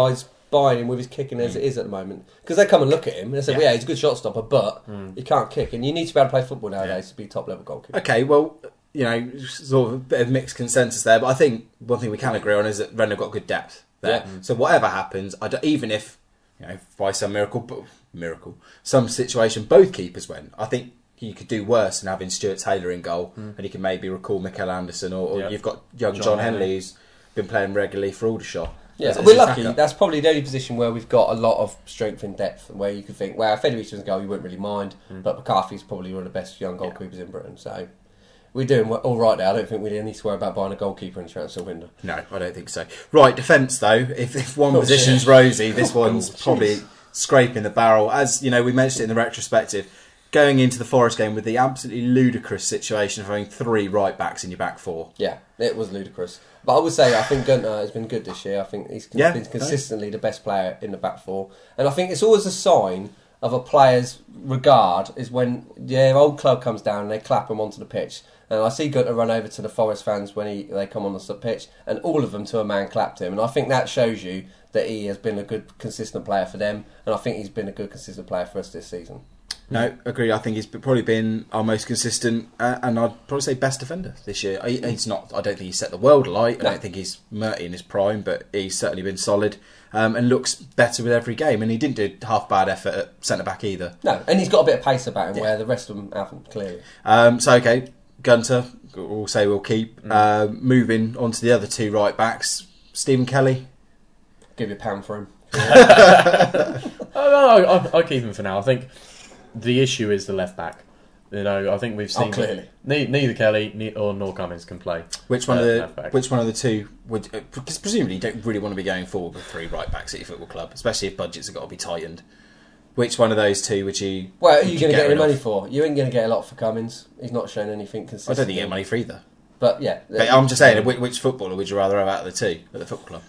buying him with his kicking as it is at the moment. Because they come and look at him and they say, Yeah. well, yeah, he's a good shot stopper, but mm. he can't kick. And you need to be able to play football nowadays Yeah. to be top level goalkeeper. Okay, well, you know, sort of a bit of mixed consensus there, but I think one thing we can agree on is that Rennes have got good depth there. Yeah. So whatever happens, I don't, even if, you know, by some miracle, but miracle, some situation both keepers went, I think you could do worse than having Stuart Taylor in goal, mm. and you can maybe recall Mikel Anderson, or, or yep. you've got young John, John Henley, Henley, who's been playing regularly for Aldershot. Yeah, as, we're as lucky. backup. That's probably the only position where we've got a lot of strength in depth, where you could think, well, if Federich was in goal, you wouldn't really mind, mm. but McCarthy's probably one of the best young goalkeepers yeah. in Britain, so we're doing all right now. I don't think we need to worry about buying a goalkeeper in the transfer window. No, I don't think so. Right, defence though, if, if one Oh, position's shit. rosy, this one's Oh, probably jeez. scraping the barrel. As you know, we mentioned it in the retrospective, going into the Forest game with the absolutely ludicrous situation of having three right backs in your back four. Yeah, it was ludicrous. But I would say I think Gunter has been good this year. I think he's Yeah, been consistently the best player in the back four. And I think it's always a sign of a player's regard is when their old club comes down and they clap him onto the pitch. And I see Gunter run over to the Forest fans when he they come on the pitch, and all of them to a man clapped him. And I think that shows you that he has been a good, consistent player for them. And I think he's been a good, consistent player for us this season. No, agree. I think he's probably been our most consistent, uh, and I'd probably say best defender this year. He, he's not. I don't think he's set the world alight. I No. don't think he's Murty in his prime, but he's certainly been solid um, and looks better with every game. And he didn't do half bad effort at centre back either. No, and he's got a bit of pace about him Yeah. where the rest of them haven't, clearly. Um, so okay, Gunter, we'll say we'll keep. Mm. Uh, moving on to the other two right backs, Stephen Kelly. Give you a pound for him. oh, no, I'll, I'll keep him for now. I think the issue is the left back. You know, I think we've seen Oh, clearly. Ne- neither Kelly ne- or nor Cummins can play. Which one uh, of the left back. which one of the two would? uh, Because presumably you don't really want to be going forward with three right backs at your football club, especially if budgets have got to be tightened. Which one of those two would you? Well, are would you going to get any rid of? money for? You ain't going to get a lot for Cummins. He's not shown anything I consistent. don't think you get money for either. But yeah, But I'm just saying, which, which footballer would you rather have out of the two at the football club?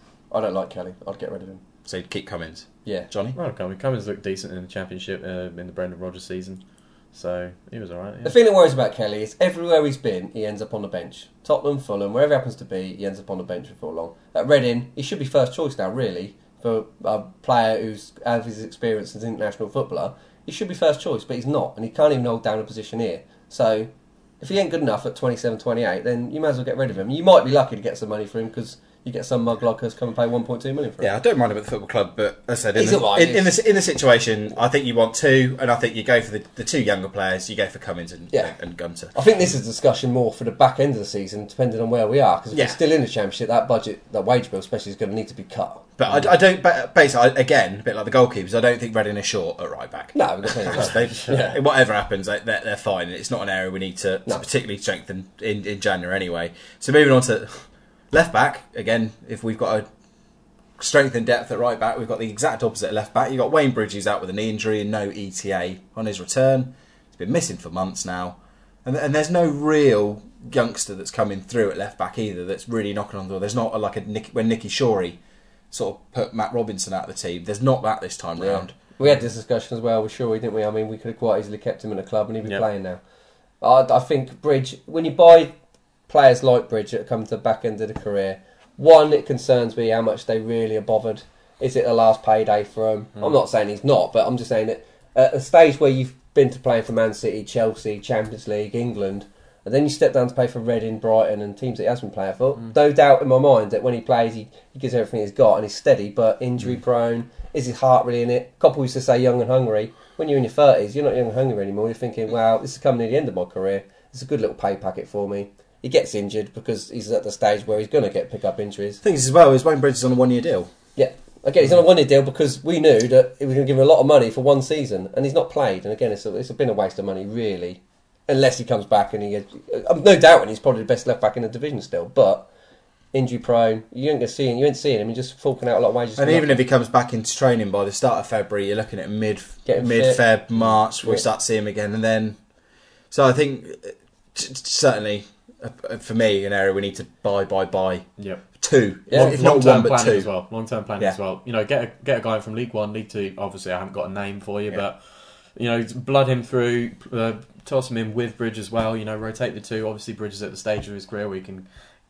I don't like Kelly. I'd get rid of him. So you'd keep Cummins, Yeah. Johnny. Well, Cummins, Cummins looked decent in the Championship uh, in the Brendan Rodgers season, so he was all right. Yeah. The thing that worries about Kelly is everywhere he's been, he ends up on the bench. Tottenham, Fulham, wherever he happens to be, he ends up on the bench before long. At Reading, he should be first choice now, really, for a player who's out of his experience as an international footballer. He should be first choice, but he's not, and he can't even hold down a position here. So, if he ain't good enough at twenty-seven, twenty-eight, then you might as well get rid of him. You might be lucky to get some money for him because you get some mug like us come and pay one point two million for him. Yeah, I don't mind him at the football club, but as I said, in, He's the, all right, in, in, he's- the, in the situation, I think you want two, and I think you go for the, the two younger players. You go for Cummins and, Yeah. and, and Gunter. I think this is a discussion more for the back end of the season, depending on where we are. Because if Yeah. we're still in the Championship, that budget, that wage bill especially, is going to need to be cut. But I, I don't. But basically, I- again, a bit like the goalkeepers, I don't think Reading are short at right back. No, we've got plenty of They, time. Yeah. Whatever happens, they, they're, they're fine. It's not an area we need to, to No. particularly strengthen in, in January anyway. So moving on to left back again. If we've got a strength and depth at right back, we've got the exact opposite at left back. You've got Wayne Bridges out with a knee injury and no E T A on his return. He's been missing for months now, and, and there's no real youngster that's coming through at left back either. That's really knocking on the door. There's not a, like a Nick, when Nicky Shorey sort of put Matt Robinson out of the team. There's not that this time Yeah. round. We had this discussion as well with Shorey, didn't we? I mean, we could have quite easily kept him in the club and he'd be Yep. playing now. I, I think Bridge, when you buy players like Bridge that come to the back end of the career, one, it concerns me how much they really are bothered. Is it the last payday for him? Mm. I'm not saying he's not, but I'm just saying that at a stage where you've been to playing for Man City, Chelsea, Champions League, England, and then you step down to play for Reading, Brighton and teams that he has been playing for, Mm. no doubt in my mind that when he plays, he, he gives everything he's got and he's steady, but injury prone. Is his heart really in it? Copple used to say young and hungry. When you're in your thirties, you're not young and hungry anymore. You're thinking, wow, this is coming near the end of my career. It's a good little pay packet for me. He gets injured because he's at the stage where he's going to get pick up injuries. The thing is as well is Wayne Bridges on a one year deal. Yeah. Again, he's on a one-year deal because we knew that he was going to give him a lot of money for one season, and he's not played. And again, it's, a, it's been a waste of money, really, unless he comes back and he. I'm no doubt, and he's probably the best left back in the division still, but injury prone. You ain't gonna see him. You ain't seeing him. He's just forking out a lot of wages. And even if he comes back into training by the start of February, you're looking at mid Getting mid Feb, March, where we Yeah. start to see him again, and then. So I think uh, t- certainly uh, for me, an area we need to buy, buy, buy Yep. two, Yeah. if not Long-term one, but planning two. as well. Long-term planning Yeah. as well. You know, get a, get a guy from League One, League Two. Obviously, I haven't got a name for you, Yeah. but you know, blood him through, uh, toss him in with Bridge as well. You know, rotate the two. Obviously, Bridge is at the stage of his career where he can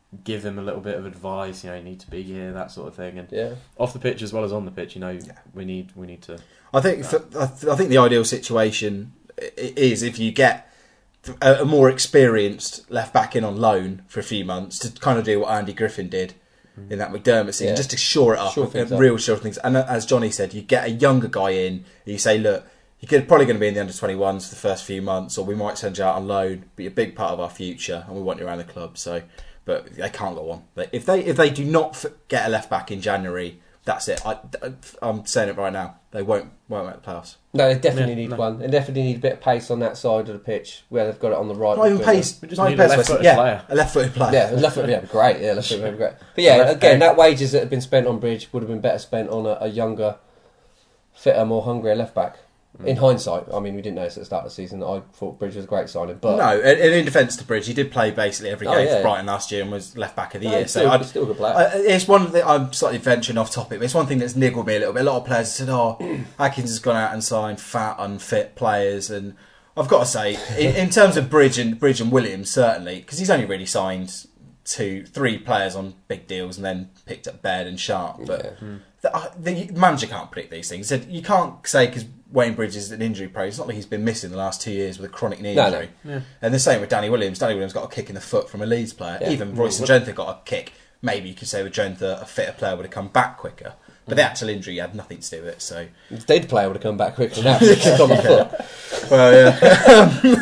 give him a little bit of advice. You know, you need to be here, that sort of thing. And Yeah. off the pitch as well as on the pitch, you know, Yeah. we need we need to. I think for, I th- I think the ideal situation i- is if you get a, a more experienced left back in on loan for a few months to kind of do what Andy Griffin did in that McDermott season, Yeah. just to shore it up, Shore and, things and up. real shore things. And as Johnny said, you get a younger guy in, and you say, look, you're probably going to be in the under twenty-ones for the first few months, or we might send you out on loan, but you're a big part of our future, and we want you around the club. So, but they can't go on. They- If they if they do not f- get a left back in January, that's it. I, I'm saying it right now. They won't won't make the playoffs. No, they definitely Yeah, need no. one. They definitely need a bit of pace on that side of the pitch where they've got it on the right. Not even between pace. We just not need even a pace, left-footed yeah, player. a left-footed player. them. Yeah, left foot, yeah, great. Yeah, left foot, would be great. But yeah, Left again, back. that wages that have been spent on Bridge would have been better spent on a, a younger, fitter, more hungrier left back. In hindsight, I mean, we didn't know this at the start of the season. I thought Bridge was a great signing, but No, and and in defence to Bridge, he did play basically every Oh, game yeah. for Brighton last year and was left back of the No, year. he's So still, I'd, he's still a good player. I, it's one thing. I'm slightly venturing off topic, but it's one thing that's niggled me a little bit. A lot of players said, "Oh, Atkins has gone out and signed fat, unfit players," and I've got to say, in, in terms of Bridge and Bridge and Williams, certainly, because he's only really signed two, three players on big deals and then picked up Baird and Sharp. But Yeah. the, uh, the manager can't predict these things. He said you can't say because Wayne Bridge is an injury pro. It's not like he's been missing the last two years with a chronic knee No, injury. no. Yeah. And the same with Danny Williams. Danny Williams got a kick in the foot from a Leeds player. Yeah. Even Royce and Jontha got a kick. Maybe you could say with Jontha, a fitter player would have come back quicker. But the actual injury had nothing to do with it. So, If they'd player would have come back quickly now. Kick on the foot. well, yeah.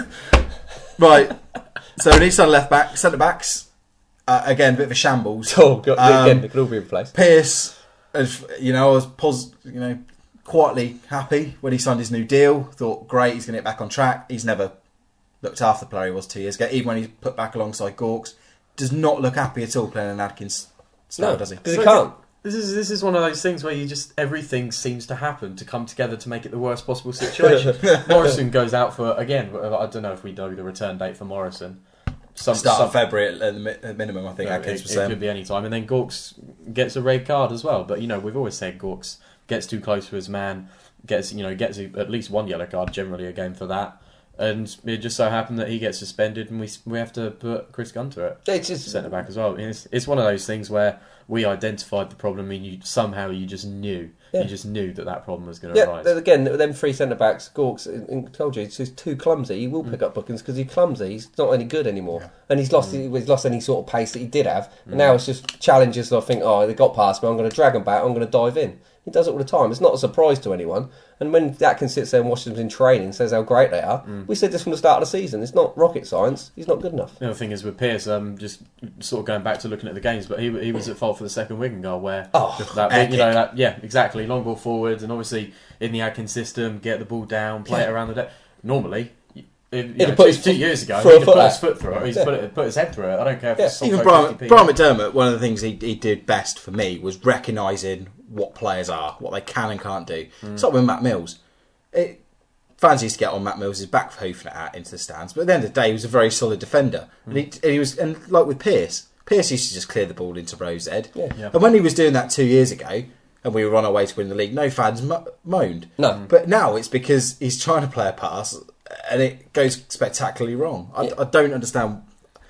Right. So we need some left back, centre backs. Uh, again, a bit of a shambles. Oh, God, Um, again, they could all be replaced. Pierce, as you know, I was pos- you know, quietly happy when he signed his new deal. Thought, great, he's going to get back on track. He's never looked half the player he was two years ago. Even when he's put back alongside Gawks, does not look happy at all playing in Adkins style, No, does he? because So he can't. This is this is one of those things where you just everything seems to happen to come together to make it the worst possible situation. Morrison goes out for again. I don't know if we know the return date for Morrison. Some, Start some- of February at the mi- at minimum, I think No, Adkins it, was it saying. could be any time, and then Gawks gets a red card as well. But you know, we've always said Gawks gets too close to his man, gets you know gets a, at least one yellow card, generally a game for that. And it just so happened that he gets suspended, and we we have to put Chris Gunter at It's just centre back as well. It's it's one of those things where we identified the problem, and you somehow you just knew Yeah. you just knew that that problem was going to yeah. arise. then Again, them three centre backs, Gawks, I told you, he's too clumsy. He will Mm. pick up bookings because he's clumsy. He's not any good anymore, and he's lost. Mm. He's lost any sort of pace that he did have. And now it's just challenges. That I think, oh, they got past me. I'm going to drag them back. I'm going to dive in. He does it all the time. It's not a surprise to anyone. And when Atkins sits there and watches them in training, says how great they are, Mm. we said this from the start of the season. It's not rocket science. He's not good enough. The other thing is with Pearce, um, just sort of going back to looking at the games, but he he was at fault for the second Wigan goal where Oh, that air you know kick. that yeah exactly long ball forwards and obviously in the Atkins system get the ball down, play it around the deck. Normally, if, you He'd know, have put two, his two foot years ago, through a he'd have foot put his out. foot through it. He's Yeah. put it, put his head through it. I don't care if Yeah. it's Even Solco Brian, fifty p. Brian McDermott, one of the things he, he did best for me was recognising what players are, what they can and can't do. It's like with Matt Mills. It, fans used to get on Matt Mills' back for hoofing it out into the stands, but at the end of the day, he was a very solid defender. And, he, and he was, and like with Pearce, Pearce used to just clear the ball into Rose Ed. Yeah. Yeah. And when he was doing that two years ago, and we were on our way to win the league, no fans mo- moaned. No. But now it's because he's trying to play a pass, and it goes spectacularly wrong. I, Yeah. I don't understand.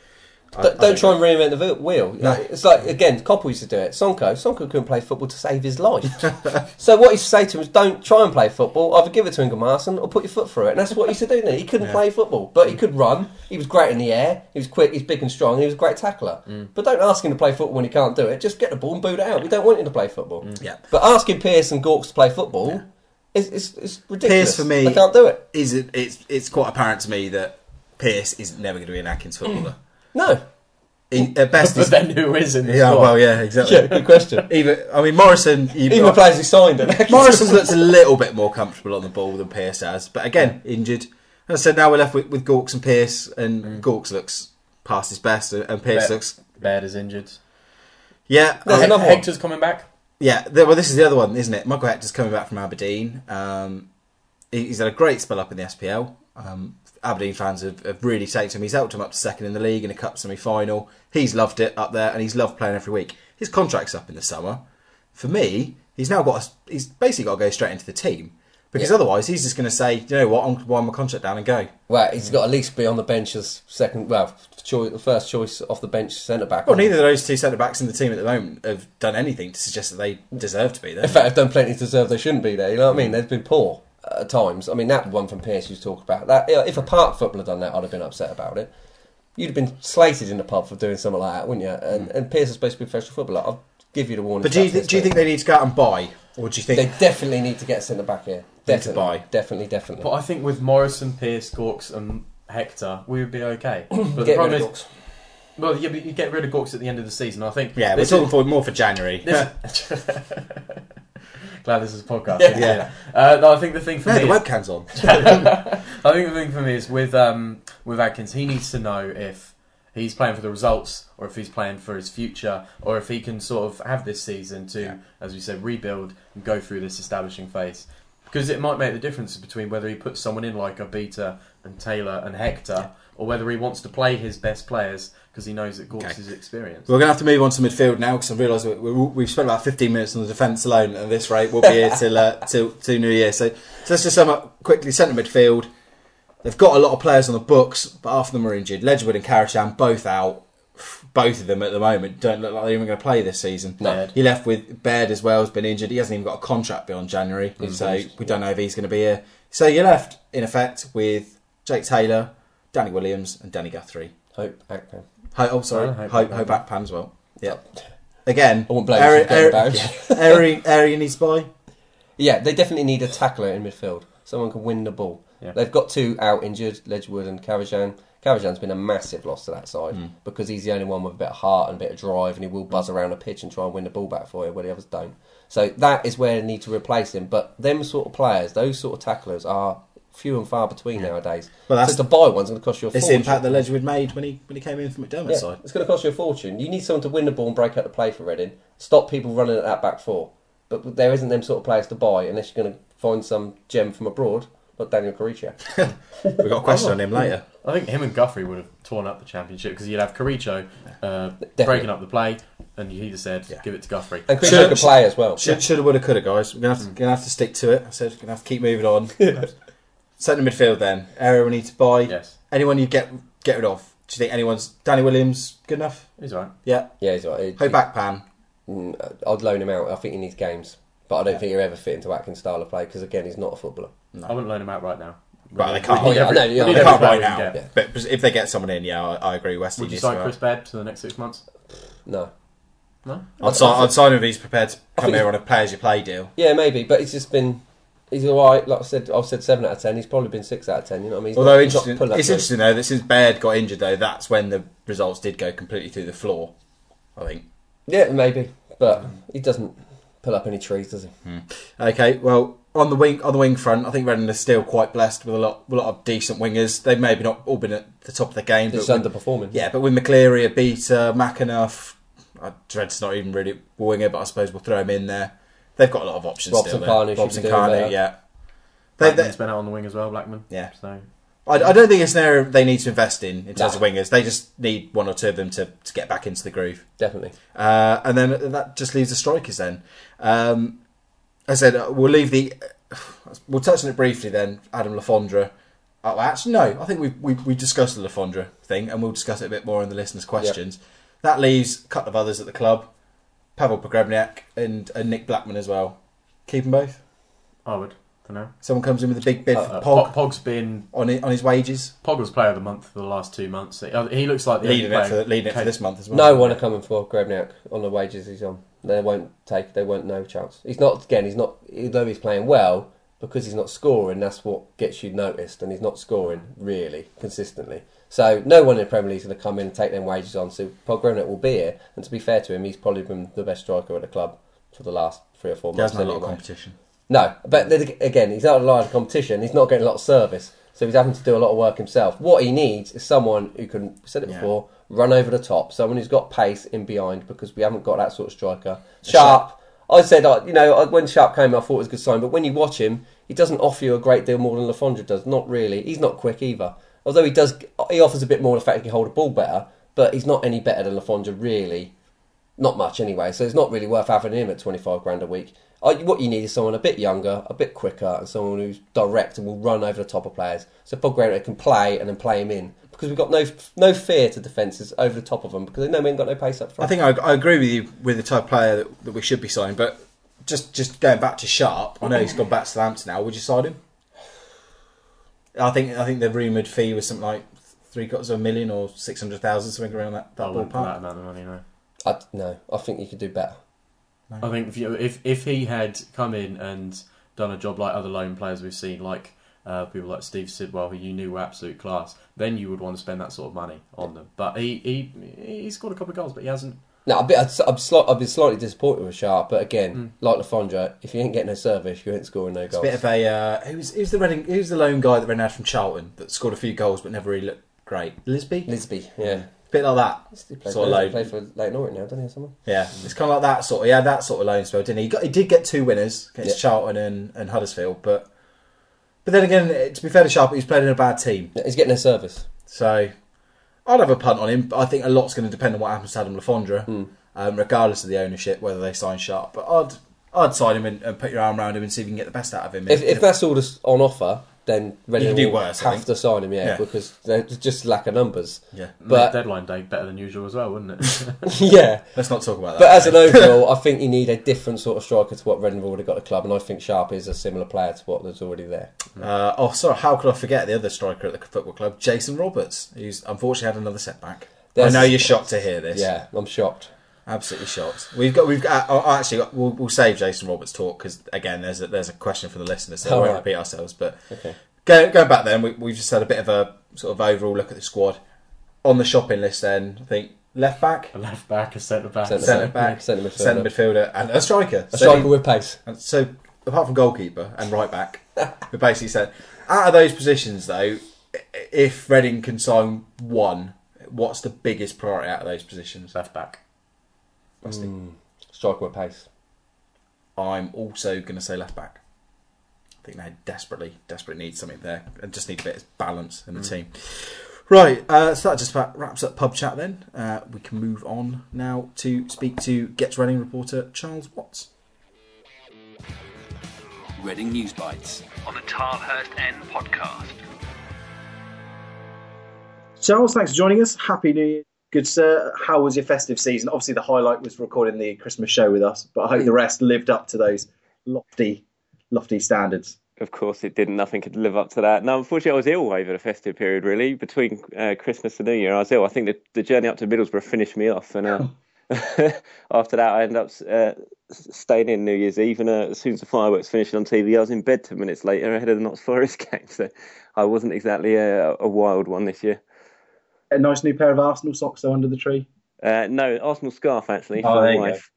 I- Don't, I don't try and reinvent the wheel. No. It's like, again, Koppel used to do it. Sonko, Sonko couldn't play football to save his life. So what he used to say to him was, don't try and play football. Either give it to Ingemarson or put your foot through it. And that's what he used to do. Then he couldn't Yeah. play football, but he could run. He was great in the air. He was quick. He's big and strong. He was a great tackler. But don't ask him to play football when he can't do it. Just get the ball and boot it out. We don't want him to play football. Yeah. But asking Pearce and Gawks to play football is, is, is ridiculous. Pearce, for me, they can't do it. Is it? It's it's quite apparent to me that Pearce is never going to be an Atkins footballer. No. He, at best, But he's, then who is in the yeah, squad? well, yeah, exactly. Yeah, good question. Even I mean Morrison. You, Even the players he signed. And Morrison looks a little bit more comfortable on the ball than Pearce has, but again, injured. As I said, now we're left with, with Gawks and Pearce, and Gawks looks past his best, and and Pearce Baird- looks Baird is injured. yeah. There's I- another one. Hector's coming back. Yeah, the, well, this is the other one, isn't it? Michael Hector's coming back from Aberdeen. Um, he, he's had a great spell up in the S P L. Um, Aberdeen fans have, have really taken him. He's helped him up to second in the league in a cup semi-final. He's loved it up there, and he's loved playing every week. His contract's up in the summer. For me, he's now got. A, he's basically got to go straight into the team. Because Yeah. otherwise, he's just going to say, you know what, I'm wind my contract down and go. Well, he's got to at least be on the bench as second, well, choice, the first choice off the bench centre back. Well, neither of those two centre backs in the team at the moment have done anything to suggest that they deserve to be there. In fact, they've done plenty to deserve they shouldn't be there. You know what I mean? They've been poor at times. I mean, that one from Pearce you talk about. That if a park footballer had done that, I'd have been upset about it. You'd have been slated in the pub for doing something like that, wouldn't you? And, and Pearce is supposed to be a professional footballer. I'll give you the warning. But do you, th- do you think they need to go out and buy? Or do you think... They definitely need to get a centre back here. Definitely, to buy. definitely, definitely. But I think with Morrison, Pearce, Gorks, and Hector, we would be okay. But the Get problem rid is, of Gorks. well, yeah, but you get rid of Gorks at the end of the season. I think. Yeah, we're this talking is- for more for January. This, glad this is a podcast. Yeah. Yeah. Uh, no, I think the thing for No, me. the is- webcam's on. I think the thing for me is with um, with Adkins, he needs to know if he's playing for the results or if he's playing for his future or if he can sort of have this season to, Yeah. as we said, rebuild and go through this establishing phase. Because it might make the difference between whether he puts someone in like Abita and Taylor and Hector or whether he wants to play his best players because he knows that Gorks Okay. is experienced. We're going to have to move on to midfield now because I realise we, we, we've spent about fifteen minutes on the defence alone, and at this rate we'll be here till, uh, till, till New Year. So, so let's just sum up quickly. Centre midfield, they've got a lot of players on the books, but half of them are injured. Ledgerwood and Karachan both out. Both of them at the moment don't look like they're even going to play this season. No. He left with Baird as well, has been injured. He hasn't even got a contract beyond January, so finished. we don't know if he's going to be here. So you're left, in effect, with Jake Taylor, Danny Williams and Danny Guthrie. Hope Akpan. Ho- oh, sorry, Oh, Hope, Hope Hope, Akpan. Akpan as well. Yeah. Again, I wouldn't blame area, you for getting area, bounced. area, area needs by. Yeah, they definitely need a tackler in midfield. Someone can win the ball. Yeah. They've got two out injured, Ledgerwood and Karajan. Karajan's been a massive loss to that side Hmm. because he's the only one with a bit of heart and a bit of drive, and he will buzz around a pitch and try and win the ball back for you where the others don't. So that is where they need to replace him. But them sort of players, those sort of tacklers, are few and far between nowadays. Well, that's- so to buy one's going to cost you a It's fortune. the impact that Ledgerwood made when he when he came in from McDermott's Yeah, side. it's going to cost you a fortune. You need someone to win the ball and break out the play for Reading. Stop people running at that back four. But there isn't them sort of players to buy unless you're going to find some gem from abroad, like Daniel Caricia. We've got a question on him later. I think him and Guthrie would have torn up the championship because you'd have Caricho uh, breaking up the play, and you either said Yeah. give it to Guthrie. And Should- Caricia could play as well. Should, shoulda, woulda, coulda, guys. We're gonna have to, gonna have to stick to it. I said we're gonna have to keep moving on. Centre midfield then. Area we need to buy. Yes, Anyone you get get rid of? Do you think anyone's Danny Williams good enough? he's all right. Yeah. Yeah, he's right. Hope Akpan. Mm, I'd loan him out. I think he needs games. But I don't think he'll ever fit into Atkins' style of play because, again, he's not a footballer. I wouldn't loan him out right now. Right, We they can't. need Oh, yeah, I every- know, yeah, we I need They know. every can't player buy we can now. get. But if they get someone in, yeah, I, I agree. West Would you needs sign to, uh, Chris Baird to the next six months? No. No. I'd sign, I'd sign him if he's prepared to come think- here on a pay as you play deal. Yeah, maybe. But he's just been... He's all right. Like I said, I've said seven out of ten. He's probably been six out of ten. You know what I mean? He's Although not, he's not interesting, pulling that it's through. interesting though that since Baird got injured though, that's when the results did go completely through the floor. I think. Yeah, maybe. But he doesn't pull up any trees, does he? Okay, well on the wing on the wing front, I think Reading is still quite blessed with a lot a lot of decent wingers. They've maybe not all been at the top of the game, He's but with, underperforming. yeah, but with McCleary, Abita, McAnuff, I Dread's not even really a winger, but I suppose we'll throw him in there. They've got a lot of options Robson still. there. Carney should Robson be doing Carney, better. yeah. They, they, Blackman's been out on the wing as well, Blackman. Yeah. So I, I don't think it's an area they need to invest in in terms No. of wingers. They just need one or two of them to, to get back into the groove. Definitely. Uh, and then that just leaves the strikers then. Um, as I said, uh, we'll leave the... We'll touch on it briefly then, Adam Lafondra. Oh, actually, no, I think we've, we've, we discussed the Lafondra thing, and we'll discuss it a bit more in the listeners' questions. That leaves a couple of others at the club, Pavel Pogrebniak and, and Nick Blackman as well. Keep them both? I would. Don't know. Someone comes in with a big bid Uh, for Pog Pog, Pog's been on, his, on his wages, Pog was player of the month for the last two months. He, he looks like the leading only it, player for, leading it for cap- this month as well. No one are coming for Grebniak on the wages he's on. They won't take. They won't no chance. He's not. Again, he's not. Although he's playing well, because he's not scoring. That's what gets you noticed, and he's not scoring really consistently. So no one in the Premier League is going to come in and take them wages on. So Paul Grebniak will be here. And to be fair to him, he's probably been the best striker at the club for the last three or four He months. hasn't had a lot of anyway. competition. No, but then again, he's not a lot of competition. He's not getting a lot of service, so he's having to do a lot of work himself. What he needs is someone who can, I said it Yeah. before, run over the top. Someone who's got pace in behind, because we haven't got that sort of striker. Sharp. I said, uh, you know, when Sharp came, I thought it was a good sign. But when you watch him, he doesn't offer you a great deal more than Lafondra does. Not really. He's not quick either. Although he does, he offers a bit more the fact he can hold a ball better. But he's not any better than Lafondra really. not much anyway. So it's not really worth having him at twenty-five grand a week. Uh, What you need is someone a bit younger, a bit quicker, and someone who's direct and will run over the top of players. So Podgranate can play and then play him in, because we've got no no fear to defences over the top of them, because they know we ain't got no pace up front. I think I, I agree with you with the type of player that, that we should be signing, but just just going back to Sharp, I know he's gone back to Southampton now. Would you sign him? I think I think the rumoured fee was something like three quarters of a million or six hundred thousand, something around that, that I wouldn't for ballpark. that amount of money, no. I, no, I think you could do better. No. I think if, you, if if he had come in and done a job like other loan players we've seen, like uh, people like Steve Sidwell, who you knew were absolute class, then you would want to spend that sort of money on them. But he he he scored a couple of goals, but he hasn't. No, I've been, I've, sli- I've been slightly disappointed with Sharp, but again, mm. like Lafondra, if you ain't getting no service, you ain't scoring no goals. It's a bit of a uh, who's who's the Reading, who's the lone guy that ran out from Charlton that scored a few goals but never really looked great? Lisby. Lisby, yeah. Bit like that. He played, sort of loan. Play for Leyton Orient now, doesn't he, or something? Yeah, mm. It's kind of like that sort of. He had that sort of loan spell, didn't he? He, got, he did get two winners against yeah. Charlton and, and Huddersfield, but but then again, to be fair to Sharp, he's played in a bad team. Yeah, he's getting a service, so I'd have a punt on him. But I think a lot's going to depend on what happens to Adam Lafondra, mm. um, regardless of the ownership, whether they sign Sharp. But I'd I'd sign him and, and put your arm around him and see if you can get the best out of him. If, if, if that's all that's on offer, then Reading do will worse, have to sign him, yeah, yeah. because they just lack of numbers. Yeah, but deadline day better than usual as well, wouldn't it? Yeah, let's not talk about that. But as an overall, I think you need a different sort of striker to what Reading have already got at the club, and I think Sharp is a similar player to what there's already there. Uh, oh, sorry, how could I forget the other striker at the football club, Jason Roberts, who's unfortunately had another setback. There's, I know you're shocked to hear this. Yeah, I'm shocked. Absolutely shocked. We've got. We've got. Oh, actually, we'll, we'll save Jason Roberts' talk because again, there's a, there's a question from the listeners, so oh, we won't right. repeat ourselves. But okay. go, going back then, we, we've just had a bit of a sort of overall look at the squad. On the shopping list, then I think left back, a left back, a centre back, centre, centre back, centre midfielder. centre midfielder, and a striker. A so striker with pace. And so, apart from goalkeeper and right back, we basically said out of those positions, though, if Reading can sign one, what's the biggest priority out of those positions? Left back. Mm, striker with pace. I'm also going to say left back. I think they desperately, desperately need something there, and just need a bit of balance in the mm. team. Right, uh, so that just about wraps up pub chat. Then uh, we can move on now to speak to Gets Reading reporter Charles Watts. Reading News Bites on the Tilehurst End podcast. Charles, thanks for joining us. Happy New Year. Good, sir. How was your festive season? Obviously, the highlight was recording the Christmas show with us, but I hope the rest lived up to those lofty, lofty standards. Of course it didn't. Nothing could live up to that. No, unfortunately, I was ill over the festive period, really. Between uh, Christmas and New Year, I was ill. I think the, the journey up to Middlesbrough finished me off. And uh, after that, I ended up uh, staying in New Year's Eve. And uh, as soon as the fireworks finished on T V, I was in bed ten minutes later ahead of the Notts Forest game. So I wasn't exactly a, a wild one this year. A nice new pair of Arsenal socks, though, under the tree? Uh, no, Arsenal scarf, actually, oh, for my wife.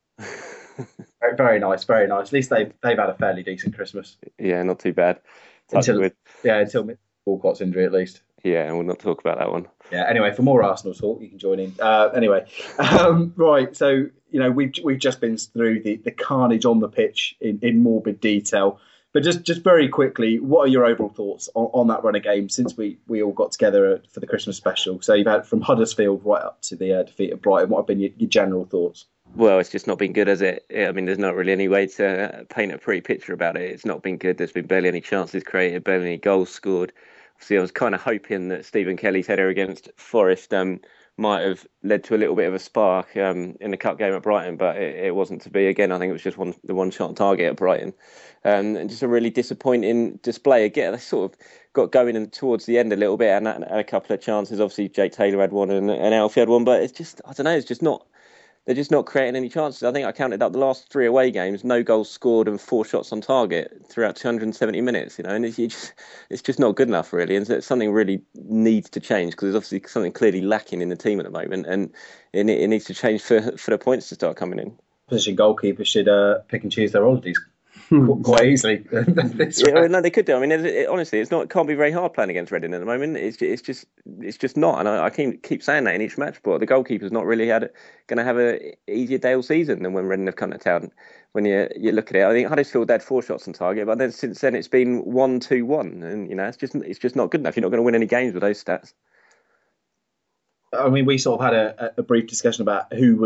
very, very nice, very nice. At least they've, they've had a fairly decent Christmas. Yeah, not too bad. Touch until, with. Yeah, until Walcott's injury, at least. Yeah, and we'll not talk about that one. Yeah, anyway, for more Arsenal talk, you can join in. Uh, anyway, um, right, so, you know, we've we've just been through the, the carnage on the pitch in, in morbid detail. But just, just very quickly, what are your overall thoughts on, on that run of games since we, we all got together for the Christmas special? So you've had from Huddersfield right up to the uh, defeat of Brighton. What have been your, your general thoughts? Well, it's just not been good, has it? I mean, there's not really any way to paint a pretty picture about it. It's not been good. There's been barely any chances created, barely any goals scored. Obviously, I was kind of hoping that Stephen Kelly's header against Forest um, might have led to a little bit of a spark um, in the cup game at Brighton, but it, it wasn't to be. Again, I think it was just one the one shot on target at Brighton. Um, and just a really disappointing display. Again, they sort of got going in towards the end a little bit and had a couple of chances. Obviously, Jake Taylor had one and, and Alfie had one, but it's just, I don't know, it's just not, they're just not creating any chances. I think I counted up the last three away games, no goals scored and four shots on target throughout two hundred seventy minutes, you know, and it's, just, it's just not good enough, really. And so something really needs to change because there's obviously something clearly lacking in the team at the moment, and it, it needs to change for, for the points to start coming in. Position goalkeepers should uh, pick and choose their holidays. Quite easily. Yeah, well, no, they could do. I mean, it, it, honestly, it's not. It can't be very hard playing against Reading at the moment. It's it's just it's just not. And I, I keep keep saying that in each match. But the goalkeeper's not really had going to have a easier day all season than when Reading have come to town. When you you look at it, I think Huddersfield had four shots on target, but then since then it's been one, two, one, and you know it's just it's just not good enough. You're not going to win any games with those stats. I mean, we sort of had a, a brief discussion about who was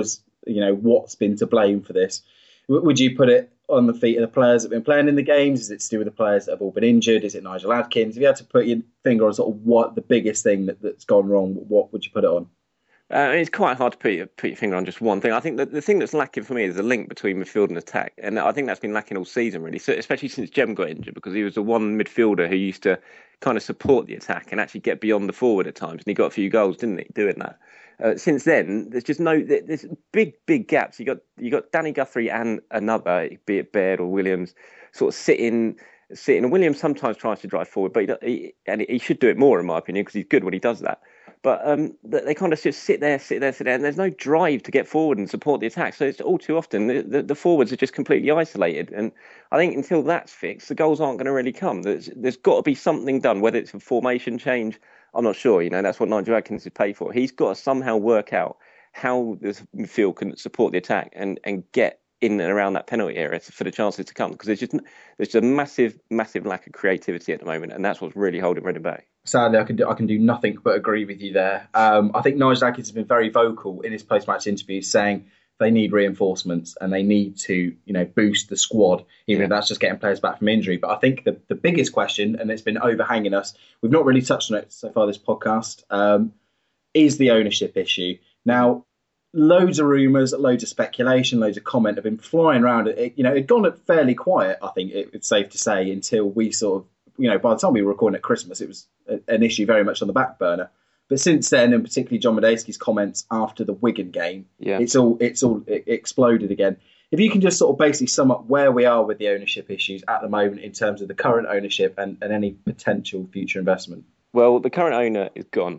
you know, what's been to blame for this. W- would you put it on the feet of the players that have been playing in the games? Is it to do with the players that have all been injured? Is it Nigel Adkins? If you had to put your finger on sort of what the biggest thing that, that's gone wrong, what would you put it on? Uh, it's quite hard to put your, put your finger on just one thing. I think that the thing that's lacking for me is the link between midfield and attack. And I think that's been lacking all season, really, so, especially since Jem got injured, because he was the one midfielder who used to kind of support the attack and actually get beyond the forward at times. And he got a few goals, didn't he, doing that? Uh, since then, there's just no, there's big, big gaps. You got you got Danny Guthrie and another, be it Baird or Williams, sort of sitting, sitting. And Williams sometimes tries to drive forward, but he, he, and he should do it more, in my opinion, because he's good when he does that. But um, they kind of just sit there, sit there, sit there, and there's no drive to get forward and support the attack. So it's all too often the, the, the forwards are just completely isolated. And I think until that's fixed, the goals aren't going to really come. There's, there's got to be something done, whether it's a formation change. I'm not sure. You know, that's what Nigel Adkins is paid for. He's got to somehow work out how the midfield can support the attack and, and get in and around that penalty area for the chances to come. Because there's just there's just a massive, massive lack of creativity at the moment, and that's what's really holding Reading back. Sadly, I can do, I can do nothing but agree with you there. Um, I think Nigel Adkins has been very vocal in his post-match interviews, saying they need reinforcements and they need to, you know, boost the squad, even yeah. if that's just getting players back from injury. But I think the, the biggest question, and it's been overhanging us, we've not really touched on it so far this podcast, um, is the ownership issue. Now, loads of rumours, loads of speculation, loads of comment have been flying around. It, you know, it'd gone fairly quiet, I think it, it's safe to say, until we sort of, you know, by the time we were recording at Christmas, it was a, an issue very much on the back burner. But since then, and particularly John Medeski's comments after the Wigan game, yeah. it's all it's all it exploded again. If you can just sort of basically sum up where we are with the ownership issues at the moment in terms of the current ownership and, and any potential future investment. Well, the current owner is gone.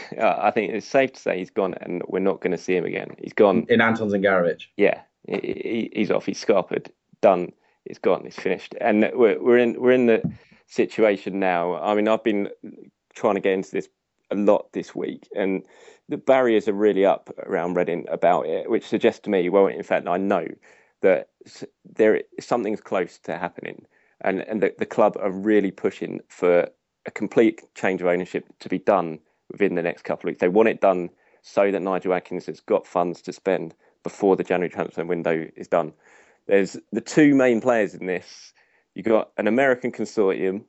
I think it's safe to say he's gone, and we're not going to see him again. He's gone. In Anton Zangarovic? Yeah, he, he's off. He's scarpered. Done. It's gone. It's finished. And we're, we're in we're in the situation now. I mean, I've been trying to get into this a lot this week, and the barriers are really up around Reading about it, which suggests to me, well, in fact, I know that there something's close to happening, and and the, the club are really pushing for a complete change of ownership to be done within the next couple of weeks. They want it done so that Nigel Adkins has got funds to spend before the January transfer window is done. There's the two main players in this. You've got an American consortium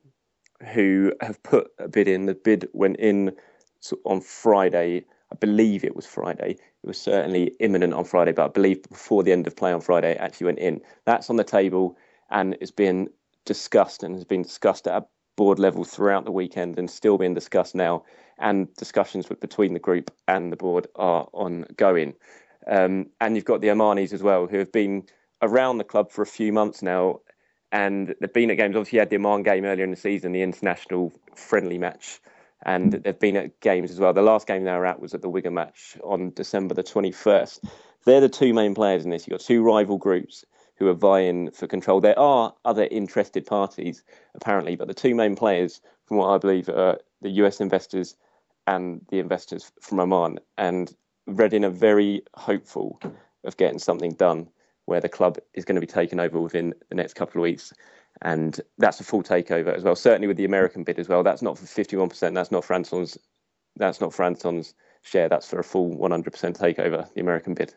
who have put a bid in. The bid went in on Friday. I believe it was Friday. It was certainly imminent on Friday, but I believe before the end of play on Friday, it actually went in. That's on the table and is being discussed and has been discussed at a board level throughout the weekend and still being discussed now. And discussions with, between the group and the board are ongoing. Um, and you've got the Omanis as well, who have been around the club for a few months now. And they've been at games. Obviously, you had the Oman game earlier in the season, the international friendly match. And they've been at games as well. The last game they were at was at the Wigan match on December the twenty-first. They're the two main players in this. You've got two rival groups who are vying for control. There are other interested parties, apparently, but the two main players, from what I believe, are the U S investors and the investors from Oman. And Reading are very hopeful of getting something done where the club is going to be taken over within the next couple of weeks. And that's a full takeover as well. Certainly with the American bid as well. That's not for fifty-one percent. That's not for Anton's. That's not for Anton's share. That's for a full one hundred percent takeover. The American bid.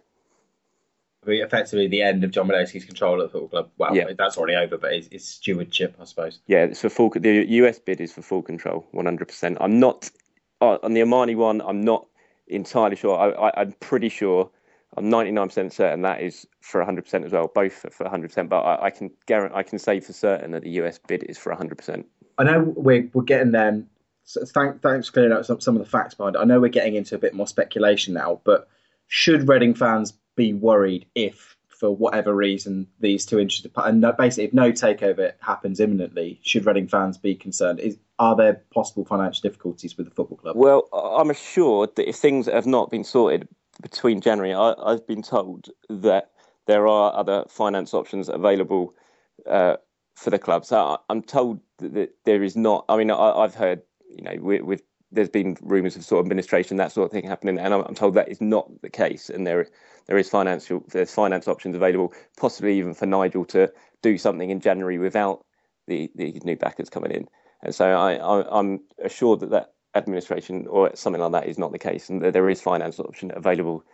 Effectively, the end of John Medeski's control of the football club. Well, yeah. That's already over, but it's, it's stewardship, I suppose. Yeah, it's for full. The U S bid is for full control, one hundred percent. I'm not uh, on the Omani one. I'm not entirely sure. I, I, I'm pretty sure. I'm ninety-nine percent certain that is for one hundred percent as well, both for one hundred percent. But I, I can guarantee, I can say for certain that the U S bid is for one hundred percent. I know we're we're getting there. So thank, thanks for clearing out some, some of the facts behind it. I know we're getting into a bit more speculation now, but should Reading fans be worried if, for whatever reason, these two interested and no, basically if no takeover happens imminently, should Reading fans be concerned? Is are there possible financial difficulties with the football club? Well, I'm assured that if things have not been sorted between January, I, I've been told that there are other finance options available uh, for the club. So I, I'm told that, that there is not. I mean, I, I've heard, you know, with, with there's been rumours of sort of administration, that sort of thing happening, and I'm, I'm told that is not the case. And there there is financial there's finance options available, possibly even for Nigel to do something in January without the, the new backers coming in. And so I, I I'm assured that that administration or something like that is not the case, and that there is finance option available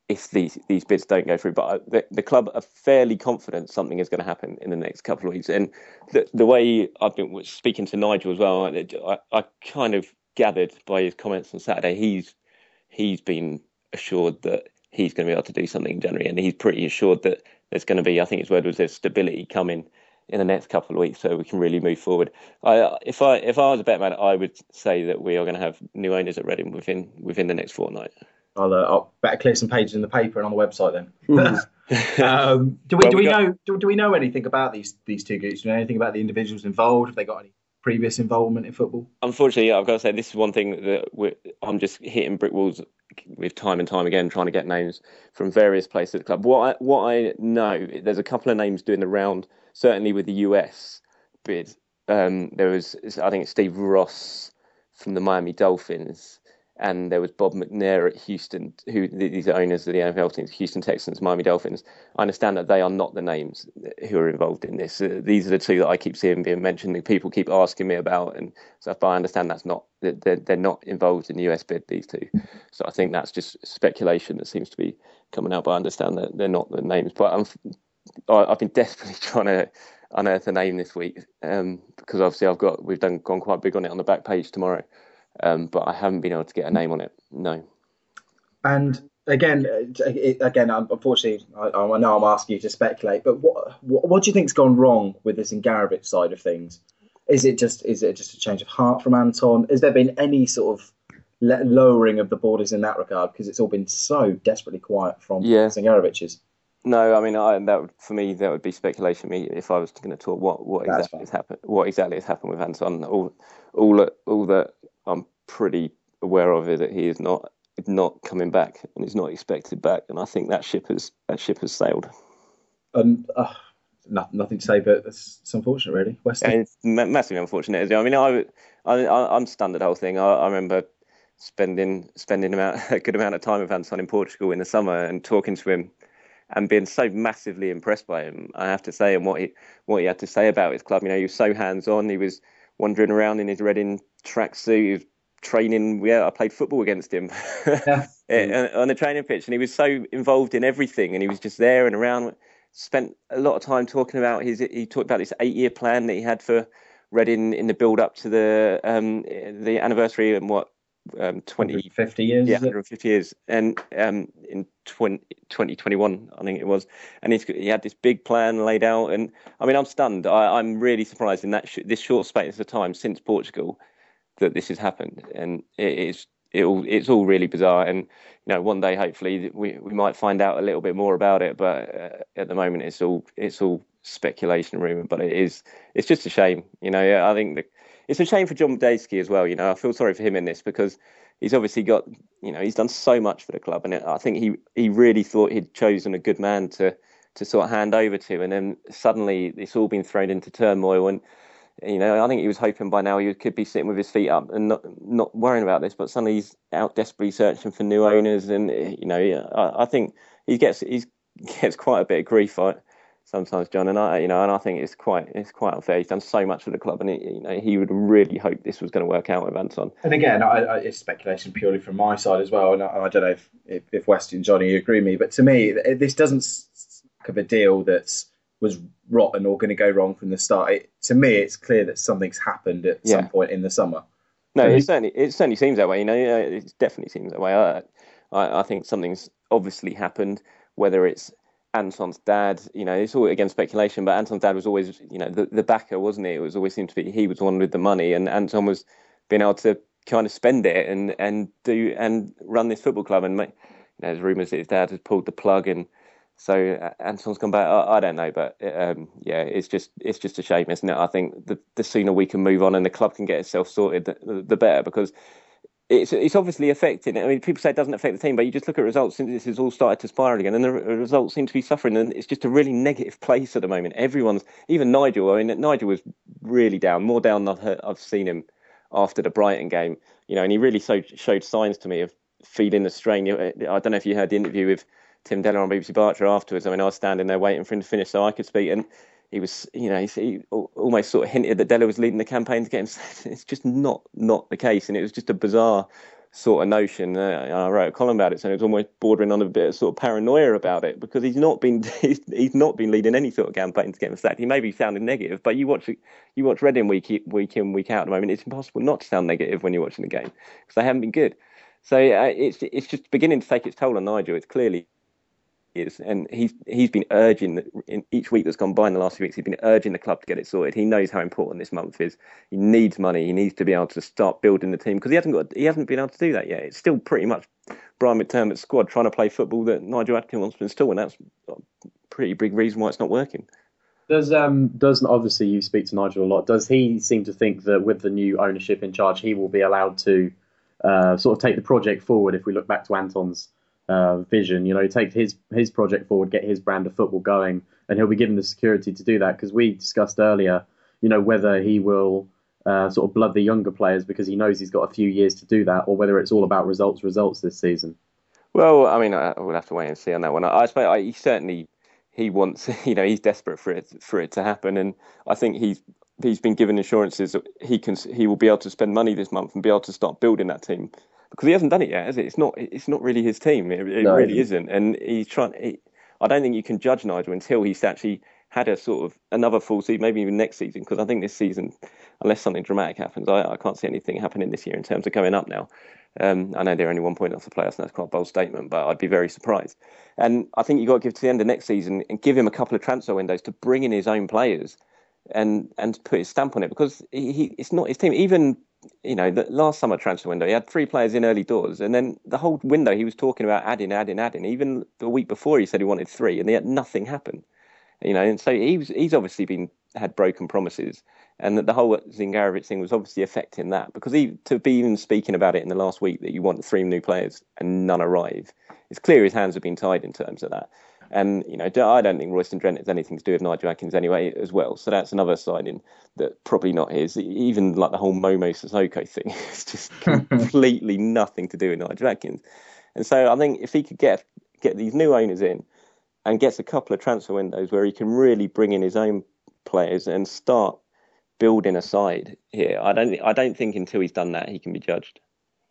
if these these bids don't go through. But the, the club are fairly confident something is going to happen in the next couple of weeks. And the, the way I've been speaking to Nigel as well, I, I kind of gathered by his comments on Saturday, he's he's been assured that he's going to be able to do something in January, and he's pretty assured that there's going to be, I think his word was, there's stability coming in the next couple of weeks, so we can really move forward. I, if I if I was a bet man, I would say that we are going to have new owners at Reading within within the next fortnight. I'll, uh, I'll better clear some pages in the paper and on the website then. um, do we Well, do we we got- know do, do we know anything about these these two groups? Do we know anything about the individuals involved? Have they got any previous involvement in football? Unfortunately, I've got to say this is one thing that we're, I'm just hitting brick walls with time and time again, trying to get names from various places at the club. What I, what I know, there's a couple of names doing the round, certainly with the U S bid. Um, there was, I think it's Steve Ross from the Miami Dolphins, and there was Bob McNair at Houston, who these are owners of the N F L teams, Houston Texans, Miami Dolphins. I understand that they are not the names who are involved in this. Uh, these are the two that I keep seeing being mentioned, that people keep asking me about and stuff, but I understand that's not, they're, they're not involved in the U S bid, these two. So I think that's just speculation that seems to be coming out, but I understand that they're not the names. But I'm, I've been desperately trying to unearth a name this week, um, because obviously I've got, we've done gone quite big on it on the back page tomorrow. Um, but I haven't been able to get a name on it. No. And again, it, again, unfortunately, I, I know I'm asking you to speculate, but what, what what do you think's gone wrong with this Ingarovic side of things? Is it just is it just a change of heart from Anton? Has there been any sort of le- lowering of the borders in that regard? Because it's all been so desperately quiet from Yeah. Ingarovic's. No, I mean, I, that would, for me, that would be speculation. Me, if I was going to talk, what what That's exactly fine. has happened? What exactly has happened with Anton? All, all that, all that I'm pretty aware of is that he is not not coming back, and he's not expected back. And I think that ship has that ship has sailed. Um, uh, no, nothing to say, but it's, it's unfortunate, really. Weston. And it's ma- massively unfortunate. isn't it? I mean, I, I I'm stunned at the whole thing. I, I remember spending spending amount, a good amount of time with Anton in Portugal in the summer and talking to him, and being so massively impressed by him, I have to say, and what he what he had to say about his club. You know, he was so hands-on. He was wandering around in his Reading tracksuit. He was training. Yeah, I played football against him Yeah. on the training pitch, and he was so involved in everything. And he was just there and around. Spent a lot of time talking about his. He talked about this eight-year plan that he had for Reading in the build-up to the um, the anniversary and what. Um, twenty, fifty years, yeah, is it? one hundred fifty years, and um, in twenty, twenty twenty-one, I think it was, and he's, he had this big plan laid out, and I mean, I'm stunned. I, I'm really surprised in that sh- this short space of time since Portugal that this has happened, and it is it all, it's all really bizarre. And you know, one day hopefully we we might find out a little bit more about it, but uh, at the moment it's all it's all speculation, rumor. But it is it's just a shame, you know. Yeah, I think the, it's a shame for John Badesky as well. You know, I feel sorry for him in this because he's obviously got, you know, he's done so much for the club, and I think he, he really thought he'd chosen a good man to to sort of hand over to, and then suddenly it's all been thrown into turmoil. And you know, I think he was hoping by now he could be sitting with his feet up and not not worrying about this, but suddenly he's out desperately searching for new owners, and you know, I, I think he gets he gets quite a bit of grief on it sometimes, John, and I, you know, and I think it's quite, it's quite unfair. He's done so much for the club, and it, you know, he would really hope this was going to work out with Anton. And again, I, I, it's speculation purely from my side as well. And I, I don't know if, if, if Weston and Johnny agree with me, but to me, this doesn't suck of a deal that was rotten or going to go wrong from the start. It, to me, it's clear that something's happened at Yeah. some point in the summer. No, So it he- certainly, it certainly seems that way. You know, yeah, it definitely seems that way. I, I, I think something's obviously happened, whether it's Anton's dad, you know, it's all again speculation, but Anton's dad was always, you know, the, the backer, wasn't he? It was always seemed to be he was the one with the money, and Anton was being able to kind of spend it and, and do and run this football club. And make, you know, there's rumours that his dad has pulled the plug, and so uh, Anton's gone back. I, I don't know, but um, yeah, it's just it's just a shame, isn't it? I think the the sooner we can move on and the club can get itself sorted, the, the better, because it's it's obviously affecting it. I mean, people say it doesn't affect the team, but you just look at results since this has all started to spiral again, and the results seem to be suffering, and it's just a really negative place at the moment. Everyone's, even Nigel, I mean, Nigel was really down, more down than I've, heard, I've seen him after the Brighton game, you know, and he really showed, showed signs to me of feeling the strain. I don't know if you heard the interview with Tim Dellor on B B C Berkshire afterwards. I mean, I was standing there waiting for him to finish so I could speak, and he was, you know, he, he almost sort of hinted that Dellor was leading the campaign to get him. It's just not not the case, and it was just a bizarre sort of notion. Uh, I wrote a column about it, so it was almost bordering on a bit of sort of paranoia about it, because he's not been he's, he's not been leading any sort of campaign to get him sacked. He may be sounding negative, but you watch you watch Reading week week in week out at the moment. It's impossible not to sound negative when you're watching the game, because they haven't been good. So uh, it's it's just beginning to take its toll on Nigel. It's clearly is, and he's he's been urging in each week that's gone by in the last few weeks. He's been urging the club to get it sorted. He knows how important this month is. He needs money. He needs to be able to start building the team, because he hasn't got he hasn't been able to do that yet. It's still pretty much Brian McDermott's squad trying to play football that Nigel Adkins wants to install, and that's a pretty big reason why it's not working. Does um does obviously you speak to Nigel a lot? Does he seem to think that with the new ownership in charge, he will be allowed to uh, sort of take the project forward? If we look back to Anton's Uh, vision, you know, take his his project forward, get his brand of football going, and he'll be given the security to do that. Because we discussed earlier, you know, whether he will uh, sort of blood the younger players because he knows he's got a few years to do that, or whether it's all about results, results this season. Well, I mean, I, we'll have to wait and see on that one. I, I suppose I, he certainly he wants, you know, he's desperate for it for it to happen, and I think he's he's been given assurances that he can he will be able to spend money this month and be able to start building that team. Because he hasn't done it yet, has it? It's not. It's not really his team. It, it no, really isn't. And he's trying. He, I don't think you can judge Nigel until he's actually had a sort of another full season, maybe even next season. Because I think this season, unless something dramatic happens, I, I can't see anything happening this year in terms of going up now. Um, I know they're only one point off the playoffs, and that's quite a bold statement, but I'd be very surprised. And I think you've got to give to the end of next season and give him a couple of transfer windows to bring in his own players and and put his stamp on it, because he, he it's not his team. Even, you know, the last summer transfer window, he had three players in early doors, and then the whole window he was talking about adding, adding, adding. Even the week before, he said he wanted three, and yet nothing happened. You know, and so he's he's obviously been had broken promises, and that the whole Zingarovic thing was obviously affecting that, because he to be even speaking about it in the last week that you want three new players and none arrive, it's clear his hands have been tied in terms of that. And, you know, I don't think Royston Drent has anything to do with Nigel Adkins anyway as well. So that's another signing that probably not his. Even like the whole Momo Sissoko thing, it's just completely nothing to do with Nigel Adkins. And so I think if he could get get these new owners in and gets a couple of transfer windows where he can really bring in his own players and start building a side here, I don't I don't think until he's done that he can be judged.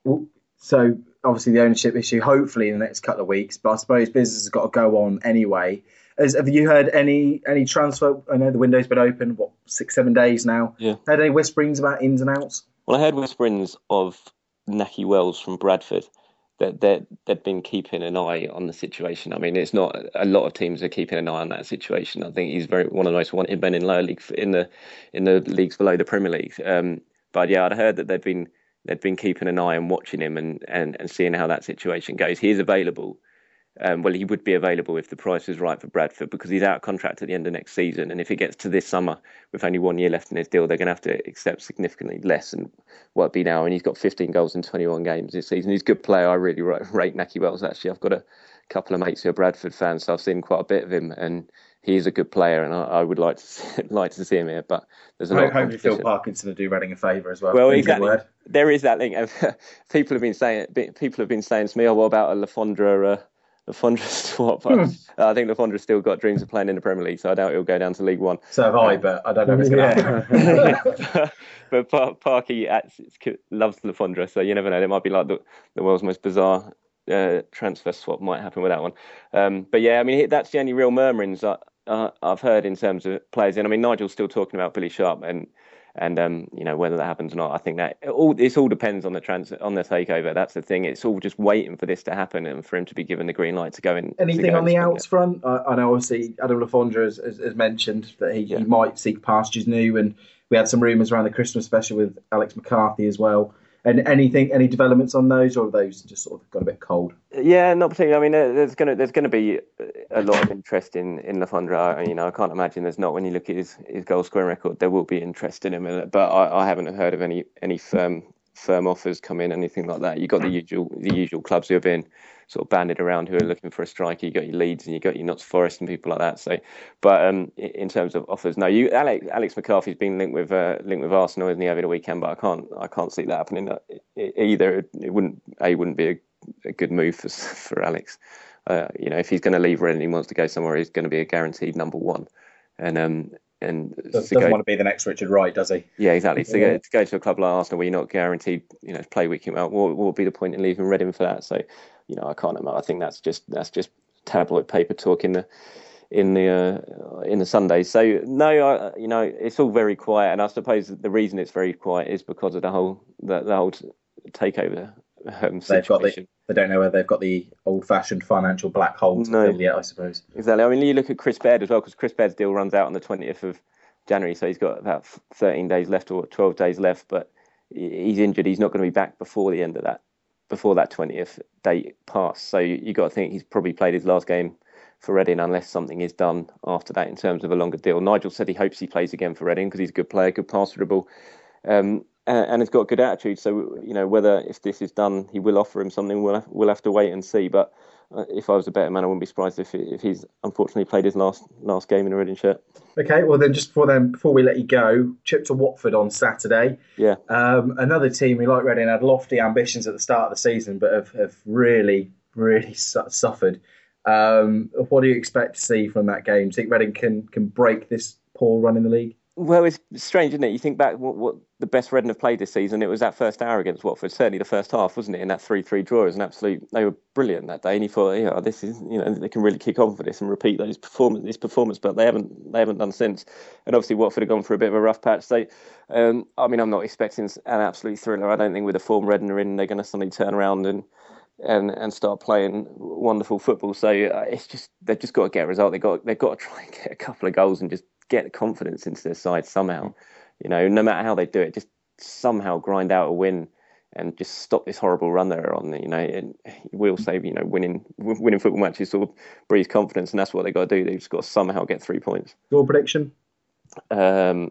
So obviously the ownership issue, hopefully in the next couple of weeks, but I suppose business has got to go on anyway. As, have you heard any any transfer? I know the window's been open, what, six, seven days now. Yeah. Heard any whisperings about ins and outs? Well, I heard whisperings of Nahki Wells from Bradford, that that they'd been keeping an eye on the situation. I mean, it's not a lot of teams are keeping an eye on that situation. I think he's very one of the most wanted men in lower league in the in the leagues below the Premier League. Um, but yeah, I'd heard that they'd been they'd been keeping an eye on watching him and, and, and seeing how that situation goes. He is available. Um, well, he would be available if the price was right for Bradford, because he's out of contract at the end of next season. And if it gets to this summer with only one year left in his deal, they're going to have to accept significantly less than what it'd be now. And he's got fifteen goals in twenty-one games this season. He's a good player. I really rate Nahki Wells, actually. I've got a couple of mates who are Bradford fans, so I've seen quite a bit of him. And he is a good player, and I, I would like to see, like to see him here. But there's a lot of hopefully Phil Parkinson will do Reading a favour as well. Well, exactly. There is that link. People have been saying people have been saying to me, "Oh, what about a Le Fondre?" Uh, Le Fondre swap. Hmm. I think Le Fondre's still got dreams of playing in the Premier League, so I doubt he'll go down to League One. So have I, but I don't know if it's going to happen. But Par- Parky loves Le Fondre, so you never know. It might be like the, the world's most bizarre uh, transfer swap might happen with that one. Um, but yeah, I mean, that's the only real murmurings that uh, I've heard in terms of players. And I mean, Nigel's still talking about Billy Sharp, and and um, you know, whether that happens or not. I think that it all this all depends on the trans on the takeover. That's the thing. It's all just waiting for this to happen and for him to be given the green light to go in. Anything go on the outs front? I, I know obviously Adam Le Fondre has, has, has mentioned that he, yeah. he might seek pastures new, and we had some rumours around the Christmas special with Alex McCarthy as well. And anything, any developments on those, or are those just sort of got a bit cold? Yeah, not particularly. I mean, there's going to there's going to be a lot of interest in in Le Fondre. You know, I can't imagine there's not. When you look at his, his goal scoring record, there will be interest in him. But I, I haven't heard of any any firm firm offers come in, anything like that. You got the usual the usual clubs who have been sort of banded around who are looking for a striker. You got your Leeds and you got your Notts Forest and people like that. So, but um, in terms of offers, no. You Alex Alex McCarthy's been linked with uh, linked with Arsenal, isn't he, over the weekend? But I can't I can't see that happening either. It wouldn't a wouldn't be a, a good move for for Alex. Uh, you know, if he's going to leave Reading, he wants to go somewhere, he's going to be a guaranteed number one. And um, and Does, to doesn't go, want to be the next Richard Wright, does he? yeah, exactly. To, Yeah. go, to go to a club like Arsenal where you're not guaranteed, you know, to play week in out, what, what would be the point in leaving Reading for that? So, you know, I can't. I think that's just that's just tabloid paper talk in the in the uh, in the Sundays. So no, I, you know, it's all very quiet, and I suppose the reason it's very quiet is because of the whole the, the whole takeover um, They've got the, situation. they don't know whether they've got the old-fashioned financial black hole to No. fill yet, I suppose. Exactly. I mean, you look at Chris Baird as well, because Chris Baird's deal runs out on the twentieth of January, so he's got about thirteen days left or twelve days left, but he's injured. He's not going to be back before the end of that, before that twentieth date pass. So you, you got to think he's probably played his last game for Reading unless something is done after that in terms of a longer deal. Nigel said he hopes he plays again for Reading because he's a good player, good passer of the ball, um, and, and has got a good attitude. So, you know, whether if this is done, he will offer him something. We'll have, we'll have to wait and see. But uh, if I was a better man, I wouldn't be surprised if if he's unfortunately played his last last game in a Reading shirt. Okay, well then, just before then, before we let you go, trip to Watford on Saturday. Yeah. Um, another team who, like Reading, had lofty ambitions at the start of the season, but have, have really, really su- suffered. Um, what do you expect to see from that game? Do you think Reading can can break this poor run in the league? Well, it's strange, isn't it? You think back what, what the best Reading have played this season, it was that first hour against Watford, certainly the first half, wasn't it? In that three three draw, it was an absolute, they were brilliant that day, and you thought, yeah, this is, you know, they can really kick on for this and repeat those performance, this performance, but they haven't, they haven't done since. And obviously Watford have gone for a bit of a rough patch. So, um, I mean, I'm not expecting an absolute thriller. I don't think with the form Reading are in, they're going to suddenly turn around and and and start playing wonderful football. So uh, it's just they've just got to get a result. They got they've got to try and get a couple of goals and just get confidence into their side somehow. You know, no matter how they do it, just somehow grind out a win and just stop this horrible run they're on. You know, and we'll say, you know, winning winning football matches sort of breeds confidence, and that's what they got to do. They've just got to somehow get three points. Your prediction? Um,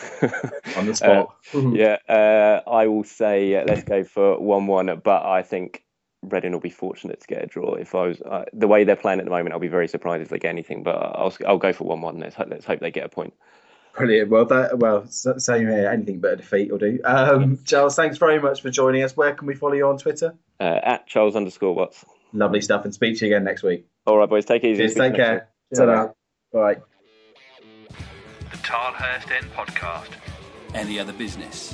on the spot. uh, yeah, uh, I will say uh, let's go for one one. But I think Reading will be fortunate to get a draw. If I was uh, the way they're playing at the moment, I'll be very surprised if they get anything. But I'll I'll go for one one. Let's hope, let's hope they get a point. Brilliant. Well, that well, same here. Anything but a defeat will do. Um, Charles, thanks very much for joining us. Where can we follow you on Twitter? Uh, at Charles underscore Watts. Lovely stuff, and speak to you again next week. All right, boys. Take it easy. Cheers, take care. Ta-ra. Bye. The Tilehurst End Podcast. Any other business?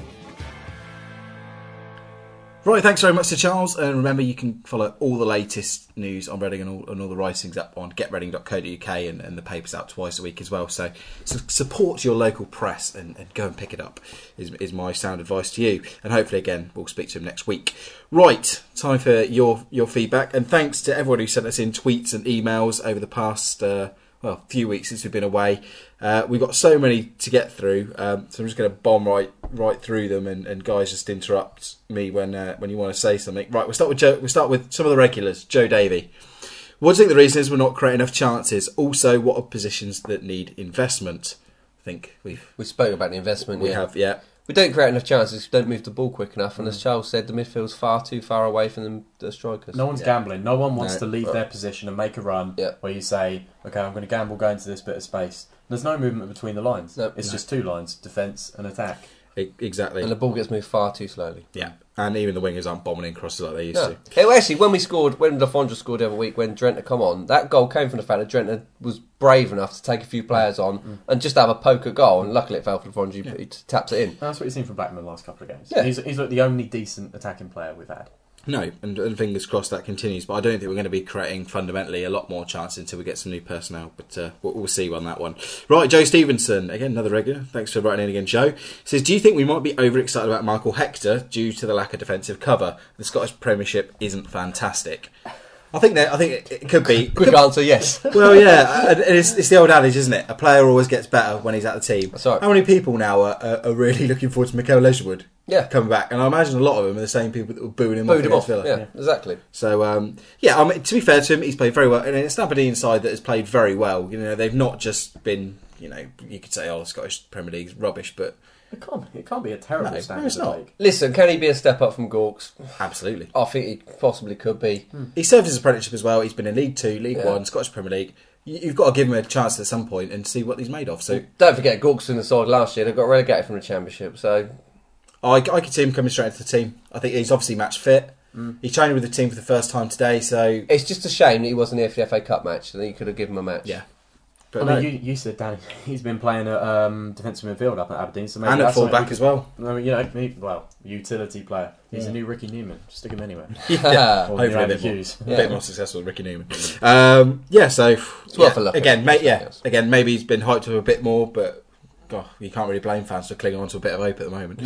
Right, thanks very much to Charles. And remember, you can follow all the latest news on Reading and all, and all the writings up on get reading dot co dot uk, and, and the paper's out twice a week as well. So, so support your local press and, and go and pick it up is, is my sound advice to you. And hopefully, again, we'll speak to him next week. Right, time for your, your feedback. And thanks to everyone who sent us in tweets and emails over the past... Uh, well, few weeks since we've been away. Uh, we've got so many to get through, um, so I'm just going to bomb right right through them, and, and guys just interrupt me when uh, when you want to say something. Right, we'll start with Joe. We'll start with some of the regulars. Joe Davey. What do you think the reason is we're not creating enough chances? Also, what are positions that need investment? I think we've We spoke about the investment. we yeah. have yeah. We don't create enough chances. We don't move the ball quick enough, and as Charles said, the midfield's far too far away from the, the strikers. No one's Yeah. gambling. No one wants No. to leave their position and make a run Yeah. where you say, okay, I'm going to gamble going to this bit of space. There's no movement between the lines. No. It's No. just two lines, defence and attack. E- exactly. And the ball gets moved far too slowly. Yeah, and even the wingers aren't bombing in crosses like they used No. to. It, actually, when we scored, when Lafondra scored the other week, when Drent had come on, that goal came from the fact that Drent was brave enough to take a few players on mm. and just have a poke at goal, and luckily it fell for Lafondra, he, yeah. he taps it in. That's what you've seen from Blackman the last couple of games. Yeah. He's, he's like the only decent attacking player we've had. No, and, and fingers crossed that continues. But I don't think we're going to be creating fundamentally a lot more chances until we get some new personnel. But uh, we'll, we'll see on that one. Right, Joe Stevenson, again, another regular. Thanks for writing in again, Joe. Says, do you think we might be overexcited about Michael Hector due to the lack of defensive cover? The Scottish Premiership isn't fantastic. I think that I think it, it could be. Quick could, answer, yes. Well, yeah, it's, it's the old adage, isn't it? A player always gets better when he's at the team. That's right. How many people now are, are, are really looking forward to Mikel Ledgerwood yeah. coming back? And I imagine a lot of them are the same people that were booing him Booed off him against off. Villa. Yeah, Yeah. exactly. So, um, yeah, I mean, to be fair to him, he's played very well. And it's an Aberdeen side that has played very well. You know, they've not just been, you know, you could say, oh, the Scottish Premier League's rubbish, but... It can't, it can't be a terrible No, standard no, it's of not. league. Listen, can he be a step up from Gawks? Absolutely. I think he possibly could be. Hmm. He served his apprenticeship as well. He's been in League Two, League Yeah. One, Scottish Premier League. You- You've got to give him a chance at some point and see what he's made of. So Don't forget, Gawks in the side last year, they got relegated from the Championship, so... I, I could see him coming straight into the team. I think he's obviously match fit. Mm. He's training with the team for the first time today, so... It's just a shame that he wasn't here for the F A Cup match, and he could have given him a match. Yeah. But I no. mean, you, you said, Danny, he's been playing at um, defensive midfield up at Aberdeen, so maybe and at that's something fullback we as well. could- I mean, you know, he, well, utility player. He's Yeah. a new Ricky Newman. Stick him anywhere. yeah, Or hopefully new a Andy bit more, Hughes. a Yeah. bit more successful with Ricky Newman. Um, yeah, so It's worth yeah, a look again, at. mate. Yeah, Yes. again, maybe he's been hyped up a bit more, but God, you can't really blame fans for clinging on to a bit of hope at the moment.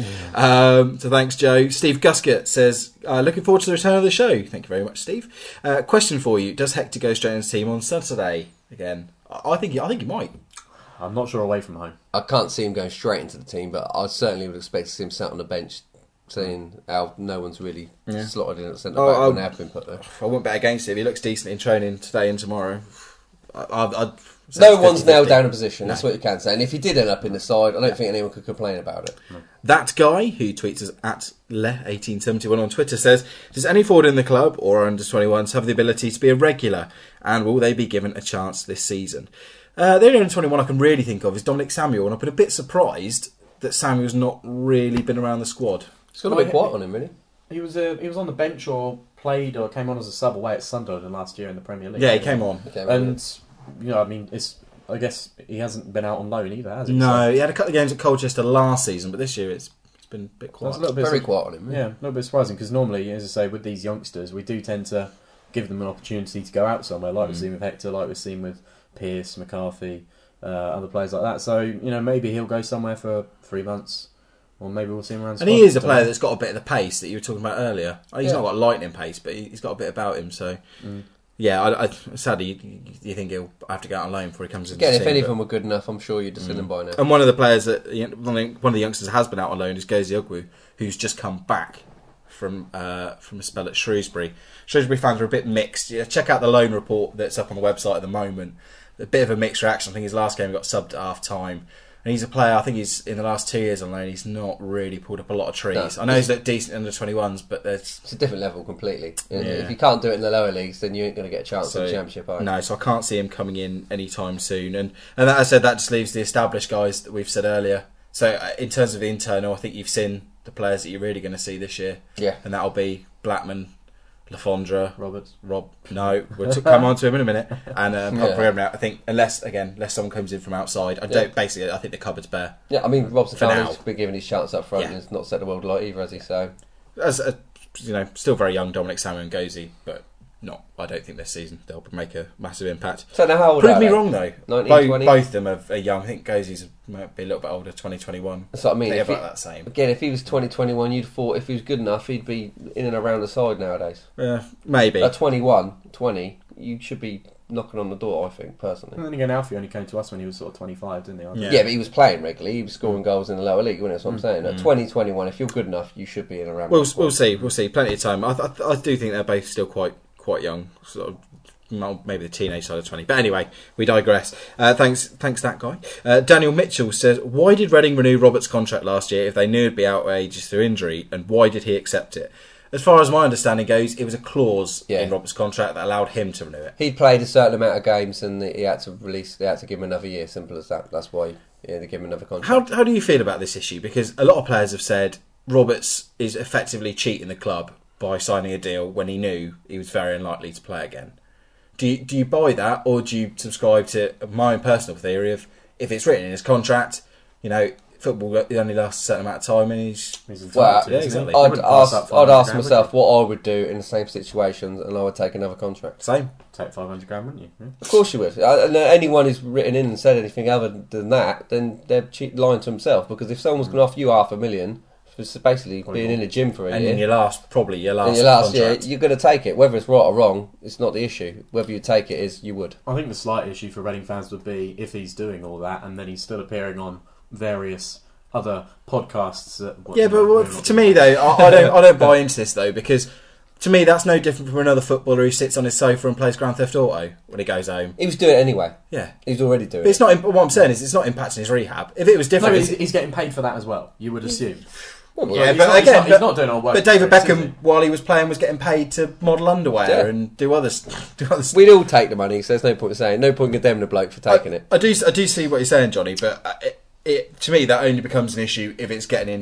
Um, so thanks, Joe. Steve Guscott says, uh, looking forward to the return of the show. Thank you very much, Steve. Uh, question for you: does Hector go straight into the team on Saturday again? I I think he, I think he might. I'm not sure away from home. I can't see him going straight into the team, but I certainly would expect to see him sat on the bench, seeing how no one's really Yeah. slotted in at centre Oh, back I'll- when they have been put there. I wouldn't bet against it. If he looks decent in training today and tomorrow, I, I'd, I'd say No it's one's fifty nailed fifty. down a position, No. that's what you can say. And if he did end up in the side, I don't think anyone could complain about it. That guy, who tweets us at Le eighteen seventy-one on Twitter, says, does any forward in the club or under twenty-ones have the ability to be a regular, and will they be given a chance this season? Uh, the only under twenty-one I can really think of is Dominic Samuel, and I've been a bit surprised that Samuel's not really been around the squad. It's got a bit quiet on him, really. He was uh, he was on the bench or played or came on as a sub away at Sunderland last year in the Premier League. Yeah, he came on. Okay, And, you know, I mean, it's I guess he hasn't been out on loan either, has he? No, he had a couple of games at Colchester last season, but this year it's it's been a bit So quiet. that's a little bit very sur- quiet on him. Yeah, a little bit surprising because normally, as I say, with these youngsters, we do tend to give them an opportunity to go out somewhere, like Mm. we've seen with Hector, like we've seen with Pearce, McCarthy, uh, other players like that. So, you know, maybe he'll go somewhere for three months, or maybe we'll see him around. And he is a player that's got a bit of the pace that you were talking about earlier. He's Yeah. not got lightning pace, but he- he's got a bit about him. So, Mm. yeah, I, I, sadly, you, you think he'll have to go out on loan before he comes into Again, the if team, any but- of them were good enough, I'm sure you'd have seen them by now. And one of the players that you know, one of the- one of the youngsters has been out on loan is Gozi Ugwu, who's just come back from uh, from a spell at Shrewsbury. Shrewsbury fans are a bit mixed. Yeah, check out the loan report that's up on the website at the moment. A bit of a mixed reaction. I think his last game got subbed at half time. And he's a player, I think he's in the last two years on loan, he's not really pulled up a lot of trees. No. I know he's looked decent in the twenty-ones, but there's It's a different level completely. Yeah. If you can't do it in the lower leagues, then you ain't going to get a chance So, in the Championship, are you? no, so I can't see him coming in anytime soon. And and as I said, that just leaves the established guys that we've said earlier. So uh, in terms of the internal, I think you've seen the players that you're really going to see this year. Yeah. And that'll be Blackman, Lafondra, Roberts. Rob. No, we'll t- come on to him in a minute. And um, Yeah. program now. I think unless again, unless someone comes in from outside, I don't. Yeah. Basically, I think the cupboard's bare. Yeah, I mean, Robson For now. Carney's been given his chance up front Yeah. and he's not set the world alight either, has he? So, As a, you know, still very young Dominic Samuel and Gozi, but not. I don't think this season they'll make a massive impact. so now how old Prove are me they? wrong though. nineteen, Both, twenty? both of them are, are young. I think Gozi's might be a little bit older, twenty twenty-one. That's what I mean. They're If he, about that same. again, if he was twenty twenty-one, you'd thought if he was good enough, he'd be in and around the side nowadays. Uh, maybe. At twenty-one, twenty, you should be knocking on the door, I think, personally. And then again, Alfie only came to us when he was sort of twenty-five, didn't he? I Yeah. Yeah, but he was playing regularly. He was scoring goals in the lower league, wasn't it? That's what I'm saying. At Mm. twenty, twenty-one, if you're good enough, you should be in and around. We'll the squad. we'll see. We'll see. Plenty of time. I, I, I do think they're both still quite quite young. Sort of, well, maybe the teenage side of twenty. But anyway, we digress. Uh, thanks, thanks that guy. Uh, Daniel Mitchell says, why did Reading renew Roberts' contract last year if they knew he'd be out of ages through injury, and why did he accept it? As far as my understanding goes, it was a clause Yeah. in Roberts' contract that allowed him to renew it. He'd played a certain amount of games and he had to release. They had to give him another year. Simple as that. That's why yeah, they give him another contract. How how do you feel about this issue? Because a lot of players have said Roberts is effectively cheating the club by signing a deal when he knew he was very unlikely to play again. Do you, do you buy that, or do you subscribe to my own personal theory of if it's written in his contract, you know, football only lasts a certain amount of time and he's... He's entitled Well, to, yeah, isn't he? exactly. He I'd wouldn't pass ask. up I'd five hundred ask grand, myself would what I would do in the same situations, and I would take another contract. Same. you? Take five hundred grand, wouldn't you? Yeah. Of course you would. Uh, And uh, anyone who's written in and said anything other than that, then they're cheat, lying to himself. Because if someone's going to offer you half a million for s- basically Probably being more. in a gym for a And year, in your last, probably your last in your last year, contract. you're going to take it. Whether it's right or wrong, it's not the issue. Whether you take it is you would. I think the slight issue for Reading fans would be if he's doing all that and then he's still appearing on various other podcasts. That, Yeah, you but know, what- we're not to doing. me though, I, I don't, I don't buy into this though, because to me that's no different from another footballer who sits on his sofa and plays Grand Theft Auto when he goes home. He was doing it anyway. Yeah, He was already doing but it. it's not. What I'm saying is, it's not impacting his rehab. If it was No, different, but he's, it's- he's getting paid for that as well. You would assume. Well, yeah, he's but not- he's again, not- he's but, not doing all work but David experience, is Beckham, he? while he was playing, was getting paid to model underwear Yeah. and do other, st- do other stuff. We'd all take the money, so there's no point in saying. No point in condemning a bloke for taking I, it. I do, I do see what you're saying, Johnny, but uh, it, it, to me that only becomes an issue if it's getting in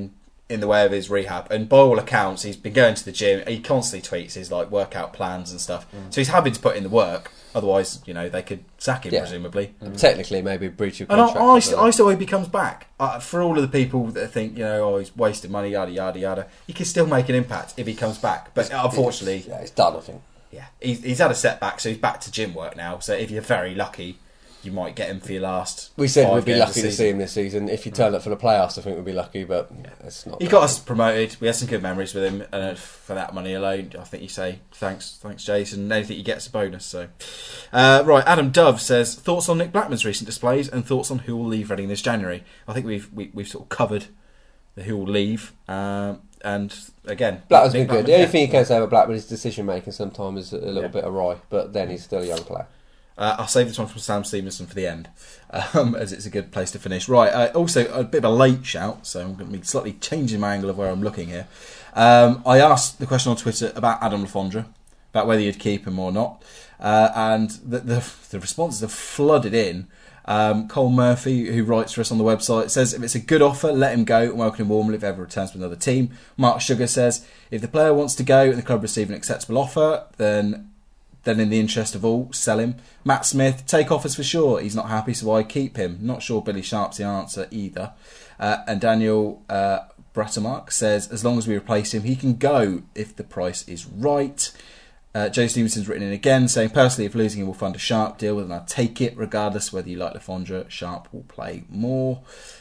in the way of his rehab, and by all accounts, he's been going to the gym. He constantly tweets his like workout plans and stuff. Mm. So he's happy to put in the work. Otherwise, you know, they could sack him yeah. presumably. Mm. Technically, maybe breach of and contract. And I, I, still, I still hope he comes back. Uh, for all of the people that think, you know, oh, he's wasted money, yada yada yada, he can still make an impact if he comes back. But it's, unfortunately, it's, yeah, it's done. I think. Yeah, he's, he's had a setback, so he's back to gym work now. So if you're very lucky, you might get him for your last. We said five we'd be games lucky of the to see him this season. If you turn up for the playoffs, I think we'd be lucky, but yeah. it's not. He got us promoted. We had some good memories with him, and for that money alone, I think you say thanks, thanks, Jason. Anything you get's a bonus. So, uh, right, Adam Dove says thoughts on Nick Blackman's recent displays and thoughts on who will leave Reading this January. I think we've we, we've sort of covered the who will leave, um, and again, Blackman's been Nick good. Blackman, The only yeah. thing you can say about Blackman is decision making sometimes is a little Yeah. bit awry, but then he's still a young player. Uh, I'll save this one from Sam Stevenson for the end, um, as it's a good place to finish. Right, uh, also a bit of a late shout, so I'm going to be slightly changing my angle of where I'm looking here. Um, I asked the question on Twitter about Adam Le Fondre, about whether you'd keep him or not, uh, and the, the, the responses have flooded in. Um, Cole Murphy, who writes for us on the website, says if it's a good offer, let him go and welcome him warmly if ever returns to another team. Mark Sugar says if the player wants to go and the club receive an acceptable offer, then... Then, in the interest of all, sell him. Matt Smith, take offers for sure. He's not happy, so I keep him. Not sure Billy Sharp's the answer either. Uh, and Daniel uh, Bratamark says, as long as we replace him, he can go if the price is right. Uh, Joe Stevenson's written in again, saying, personally, if losing him will fund a Sharp deal, then I'll take it. Regardless whether you like Le Fondre, Sharp will play more.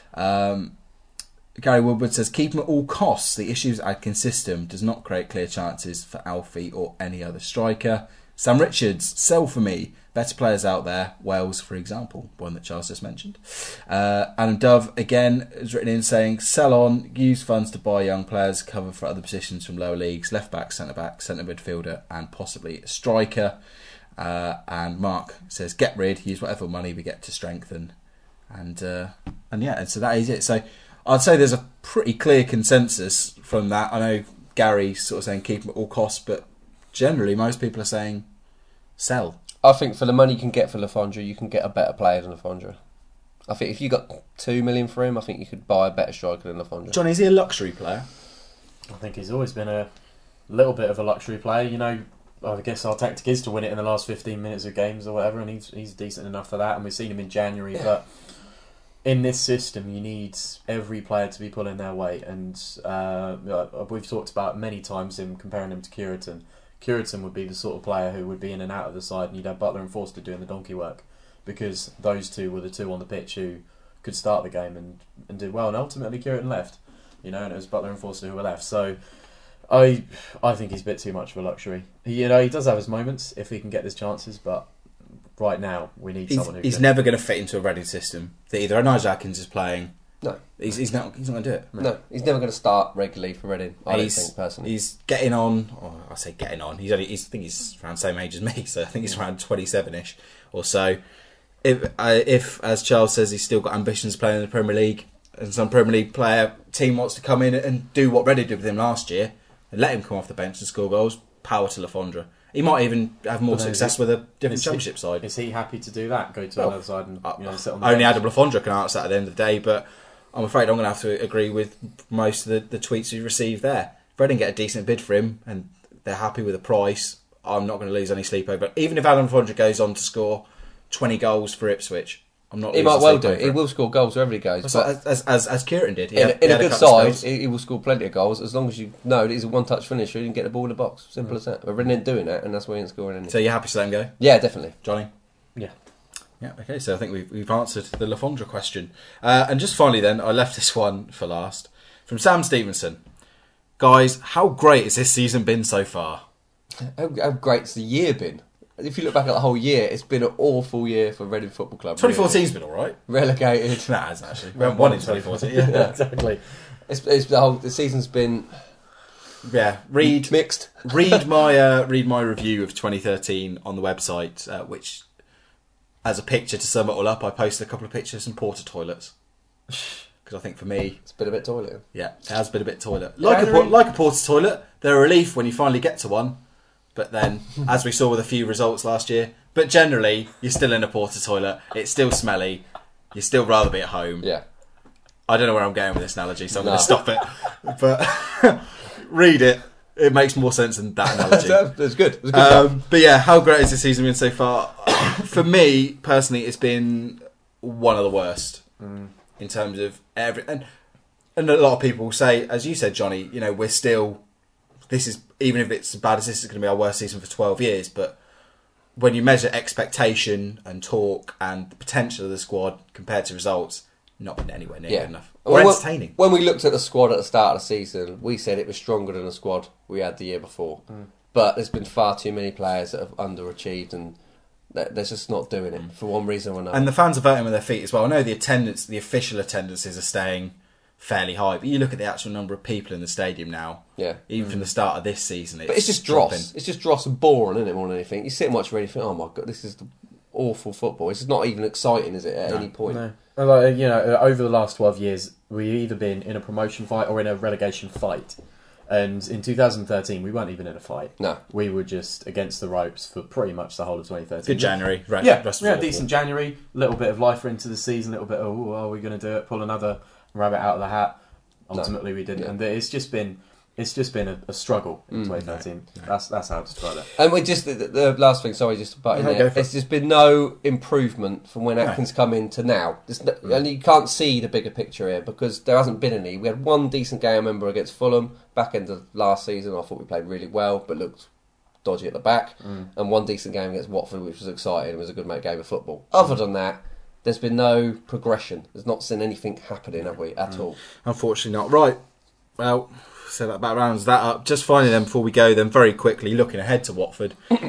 Um, Gary Woodward says, keep him at all costs. The issues Adkins' system does not create clear chances for Alfie or any other striker. Sam Richards, sell for me. Better players out there. Wales, for example, one that Charles just mentioned. Uh, Adam Dove, again, has written in saying, sell on, use funds to buy young players, cover for other positions from lower leagues, left back, centre back, centre midfielder, and possibly a striker. Uh, and Mark says, get rid, use whatever money we get to strengthen. And, uh, and yeah, and so that is it. So I'd say there's a pretty clear consensus from that. I know Gary's sort of saying keep him at all costs, but generally, most people are saying sell. I think for the money you can get for Le Fondre, you can get a better player than Le Fondre. I think if you got two million for him, I think you could buy a better striker than Le Fondre. Johnny, is he a luxury player? I think he's always been a little bit of a luxury player. You know, I guess our tactic is to win it in the last fifteen minutes of games or whatever, and he's he's decent enough for that. And we've seen him in January, yeah. But in this system, you need every player to be pulling their weight. And uh, we've talked about many times him comparing him to Curitan. Curitan would be the sort of player who would be in and out of the side, and you'd have Butler and Forster doing the donkey work, because those two were the two on the pitch who could start the game and, and did well. And ultimately, Curitan left, you know, and it was Butler and Forster who were left. So I I think he's a bit too much of a luxury. He, you know, he does have his moments if he can get his chances, but right now we need he's, someone who he's can. never going to fit into a Reading system that either Nigel Adkins is playing. No, he's he's not he's not going to do it. No, no he's never going to start regularly for Reading. I he's, don't think personally. He's getting on. Oh, I say getting on. He's only. He's, I think he's around the same age as me, so I think he's around twenty-seven-ish or so. If, uh, if as Charles says, he's still got ambitions to play in the Premier League, and some Premier League player team wants to come in and do what Reading did with him last year and let him come off the bench and score goals, power to Le Fondre. He might even have more success with a different championship he, side. Is he happy to do that? Go to well, another side and you know, sit on the only bench? Adam Le Fondre can answer that at the end of the day, but I'm afraid I'm going to have to agree with most of the, the tweets we received there. If Reading get a decent bid for him and they're happy with the price, I'm not going to lose any sleep over it. Even if Adam Le Fondre goes on to score twenty goals for Ipswich, I'm not. He might well do. He will score goals wherever he goes. But as as, as, as Kieran did, he in, had, in he a had good a side, he, he will score plenty of goals as long as you know that he's a one-touch finisher and get the ball in the box. Simple mm. as that. But Reading ain't doing that, and that's why he ain't scoring any. So you're happy to let him go? Yeah, definitely. Johnny? Yeah. Yeah, okay, so I think we've, we've answered the Le Fondre question. Uh, and just finally then, I left this one for last. From Sam Stevenson. Guys, how great has this season been so far? How, how great's the year been? If you look back at the whole year, it's been an awful year for Reading Football Club. twenty fourteen's really. Been alright. Relegated. Nah, it hasn't actually. We haven't won in twenty fourteen. Yeah, yeah, exactly. It's, it's the whole the season's been yeah. Read mixed. read my uh, read my review of twenty thirteen on the website, uh, which, as a picture to sum it all up, I posted a couple of pictures of some porta toilets. Because I think for me, it's been a bit toilet. Yeah, it has been a bit toilet. Like a like a porta toilet, they're a relief when you finally get to one. But then, as we saw with a few results last year, but generally, you're still in a porta toilet. It's still smelly. You'd still rather be at home. Yeah. I don't know where I'm going with this analogy, so I'm no. going to stop it. but read it. It makes more sense than that analogy. That's good. That's good um, but yeah, how great has the season been so far? For me, personally, it's been one of the worst mm. in terms of every... And, and a lot of people say, as you said, Johnny, you know, we're still... This is, even if it's as bad as this, it's going to be our worst season for twelve years, but when you measure expectation and talk and the potential of the squad compared to results, not been anywhere near yeah. good enough. Or well, entertaining. When we looked at the squad at the start of the season, we said it was stronger than the squad we had the year before. Mm. But there's been far too many players that have underachieved, and they're just not doing it for one reason or another. And the fans are voting with their feet as well. I know the attendance, the official attendances are staying fairly high, but you look at the actual number of people in the stadium now. Yeah. Even mm. from the start of this season, it's but it's just dropping. dross. It's just dross and boring, isn't it? More than anything, you sit and watch really think, oh my god, this is awful football. It's not even exciting, is it? At no. any point. No. Like, you know, over the last twelve years, we've either been in a promotion fight or in a relegation fight. And in two thousand thirteen, we weren't even in a fight. No. We were just against the ropes for pretty much the whole of twenty thirteen. Good January. Rest, yeah, rest yeah decent January. A little bit of life into the season, a little bit of, oh, are we going to do it? Pull another rabbit out of the hat. Ultimately, no. we didn't. Yeah. And it's just been... It's just been a, a struggle in mm, twenty thirteen. No, no. That's that's how to describe it. And we just the, the last thing. Sorry, just about in there. It's just been no improvement from when Atkins no. come in to now. No, mm. And you can't see the bigger picture here because there hasn't been any. We had one decent game, I remember, against Fulham back end of last season. I thought we played really well, but looked dodgy at the back. Mm. And one decent game against Watford, which was exciting. It was a good game of football. Other than that, there's been no progression. There's not seen anything happening, have we, at mm. all? Unfortunately, not. Right. Well. So that about rounds that up. Just finally then, before we go, then very quickly, looking ahead to Watford.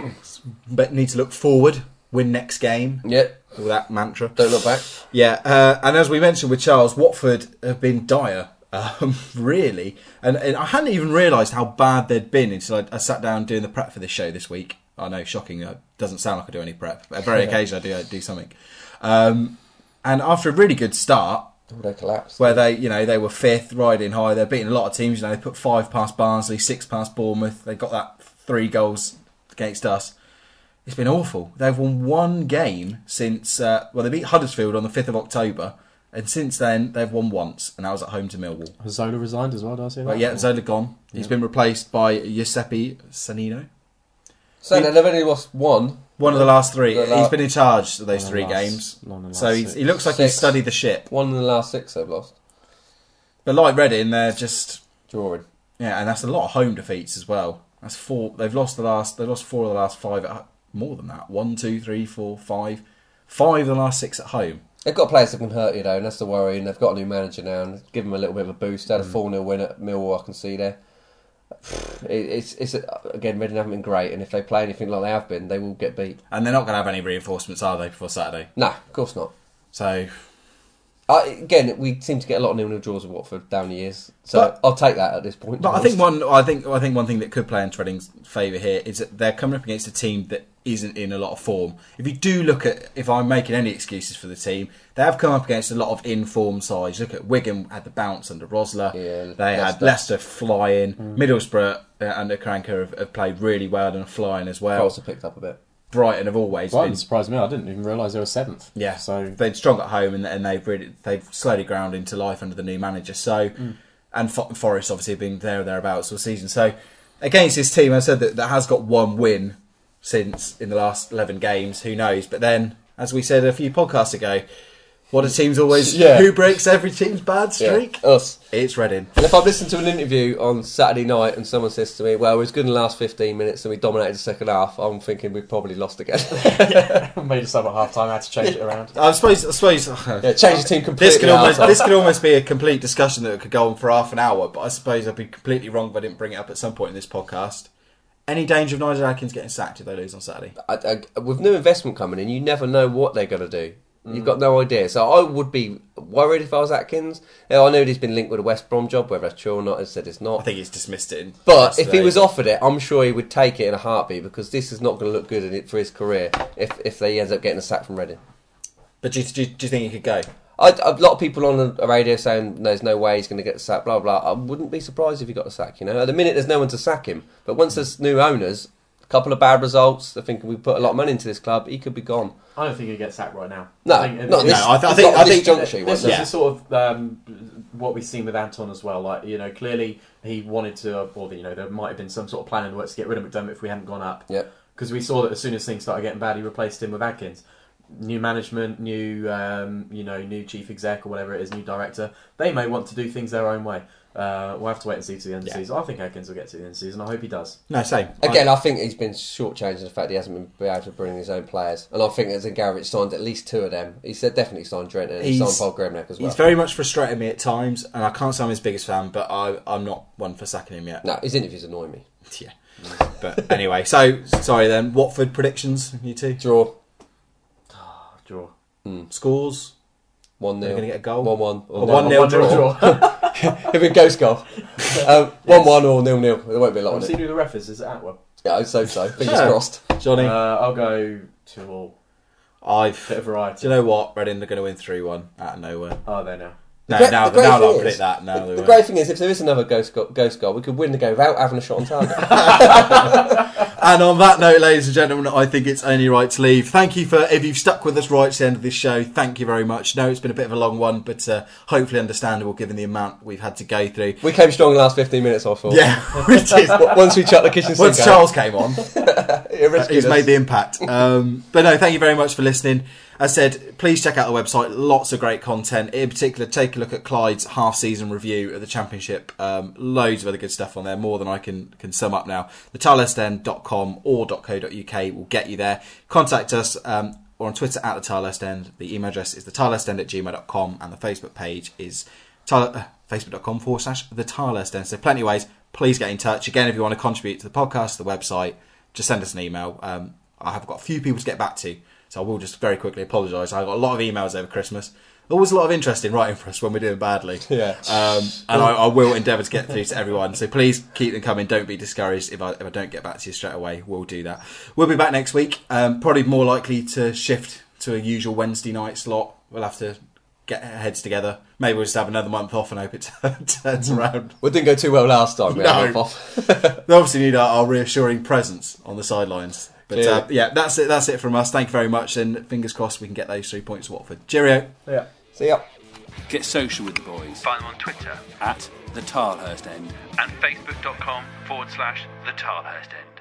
But need to look forward, win next game. Yep. All that mantra. Don't look back. Yeah, uh, and as we mentioned with Charles, Watford have been dire, um, really. And, and I hadn't even realised how bad they'd been until I, I sat down doing the prep for this show this week. I know, shocking, it doesn't sound like I do any prep. But very occasionally I do, I do something. Um, and after a really good start... They collapsed. Where they, you know, they were fifth, riding high. They're beating a lot of teams. You know, they put five past Barnsley, six past Bournemouth. They got that three goals against us. It's been awful. They've won one game since. Uh, well, they beat Huddersfield on the fifth of October, and since then they've won once, and that was at home to Millwall. Has Zola resigned as well? Did I say that? Well, yeah, Zola gone. Yeah. He's been replaced by Giuseppe Sanino. So they've only lost one. One of the last three. The la- he's been in charge of those One three of the last- games. one of the last So he's, six. he looks like Six. he's studied the ship. One in the last six they've lost. But like Reading, they're just... Drawing. Yeah, and that's a lot of home defeats as well. That's four. They've lost the last. They've lost four of the last five. At, more than that. One, two, three, four, five. Five of the last six at home. They've got players that can hurt you though, and that's the worry. And they've got a new manager now, and give them a little bit of a boost. They had a four nil win at Millwall, I can see there. It, it's it's again, Reading haven't been great, and if they play anything like they have been, they will get beat. And they're not going to have any reinforcements, are they, before Saturday? No, of course not. So, uh, again, we seem to get a lot of nil-nil draws with Watford down the years, so but, I'll take that at this point. But I think one, I think, I think one thing that could play into Reading's favour here is that they're coming up against a team that isn't in a lot of form. If you do look at, if I'm making any excuses for the team, they have come up against a lot of in-form sides. Look at Wigan had the bounce under Rosler. Yeah, they Leicester. had Leicester flying. Mm. Middlesbrough uh, under Karanka have, have played really well and are flying as well. Also picked up a bit. Brighton have always Brighton been... surprised me. I didn't even realise they were seventh. Yeah, so they're strong at home and, and they've really they've slowly ground into life under the new manager. So, mm. and For- Forest obviously have been there or thereabouts all season. So, against this team, I said that, that has got one win since in the last eleven games. Who knows? But then, as we said a few podcasts ago, what do teams always... Yeah. Who breaks every team's bad streak? Yeah, us. It's Reading. And if I've listened to an interview on Saturday night and someone says to me, well, it was good in the last fifteen minutes and we dominated the second half, I'm thinking we probably lost again. Made us up at half time, had to change it around. I suppose... I suppose yeah, change the team completely. This could, almost, this could almost be a complete discussion that could go on for half an hour, but I suppose I'd be completely wrong if I didn't bring it up at some point in this podcast. Any danger of Nigel Adkins getting sacked if they lose on Saturday? I, I, with new investment coming in, you never know what they're going to do. You've got no idea. So I would be worried if I was Atkins. You know, I know he's been linked with a West Brom job, whether that's true or not, as said it's not. I think he's dismissed it. In but if he was offered it, I'm sure he would take it in a heartbeat because this is not going to look good in it for his career if if he ends up getting a sack from Reading. But do you, do you, do you think he could go? I, a lot of people on the radio saying there's no way he's going to get the sack, blah, blah. I wouldn't be surprised if he got the sack, you know. At the minute, there's no one to sack him. But once there's new owners, a couple of bad results, they're thinking we put a lot of money into this club, he could be gone. I don't think he gets sacked right now. No, I think, not this, No, I th- I not think- at I this think- juncture. he This won't. is Yeah. the sort of um, what we've seen with Anton as well. Like, you know, clearly he wanted to, or you know, there might have been some sort of plan in the works to get rid of McDermott if we hadn't gone up. Yep. Because we saw that as soon as things started getting bad, he replaced him with Adkins. New management, new, um, you know, new chief exec or whatever it is, new director. They may want to do things their own way. Uh, we'll have to wait and see to the end of the Yeah. season. I think Adkins will get to the end of the season. I hope he does. No, same. Again, I, I think he's been shortchanged in the fact he hasn't been, been able to bring his own players. And I think that Zagarovic signed at least two of them. He said definitely signed Trent and he He's- signed Paul Gremnek as well. he's very much frustrated me at times, and I can't say I'm his biggest fan, but I, I'm not one for sacking him yet. No, his interviews annoy me. Yeah. But anyway, so sorry then. Watford predictions, you two? Draw. Oh, draw. Scores? one nil. They're gonna get a goal? one one. A one nil draw. If it goes goal. Um, one one or nil nil. There won't be a lot I've on seen it. who the ref is. Is it Atwell? Yeah, I hope so. Fingers Yeah. crossed. Johnny? Uh, I'll go two all. I've. Bit of variety. Do you know what? Reading are going to win three one out of nowhere. Oh, there now. No, great- now, the great now thing I'll is- predict that. No, they The won't. great thing is, if there is another ghost goal, ghost goal, we could win the game without having a shot on target. And on that note, ladies and gentlemen, I think it's only right to leave. Thank you for, if you've stuck with us right to the end of this show, thank you very much. No, it's been a bit of a long one, but uh, hopefully understandable given the amount we've had to go through. We came strong in the last fifteen minutes, I thought. Yeah, which is, Once we shut the kitchen sink once out, Charles came on, it rescued he's us. made the impact. Um, but no, thank you very much for listening. As I said, please check out the website. Lots of great content. In particular, take a look at Clyde's half-season review of the Championship. Um, loads of other good stuff on there, more than I can can sum up now. the tilehurst end dot com or .co.uk will get you there. Contact us um, or on Twitter at the Tilehurst End. The email address is the tilehurst end at gmail dot com and the Facebook page is tile- uh, facebook.com forward slash the Tilehurst End. So plenty of ways. Please get in touch. Again, if you want to contribute to the podcast, the website, just send us an email. Um, I have got a few people to get back to. So I will just very quickly apologise. I got a lot of emails over Christmas. Always a lot of interest in writing for us when we're doing badly. Yeah. Um, and I, I will endeavour to get through to everyone. So please keep them coming. Don't be discouraged if I if I don't get back to you straight away. We'll do that. We'll be back next week. Um, probably more likely to shift to a usual Wednesday night slot. We'll have to get our heads together. Maybe we'll just have another month off and hope it turns around. Well, it didn't go too well last time. We had No. a month off. They obviously need our, our reassuring presence on the sidelines. But Clearly. uh, yeah, that's it. That's it from us. Thank you very much, and fingers crossed we can get those three points to Watford. Cheerio. Yeah. See ya. Get social with the boys Find them on Twitter at the Tilehurst End. and facebook.com forward slash the Tilehurst End.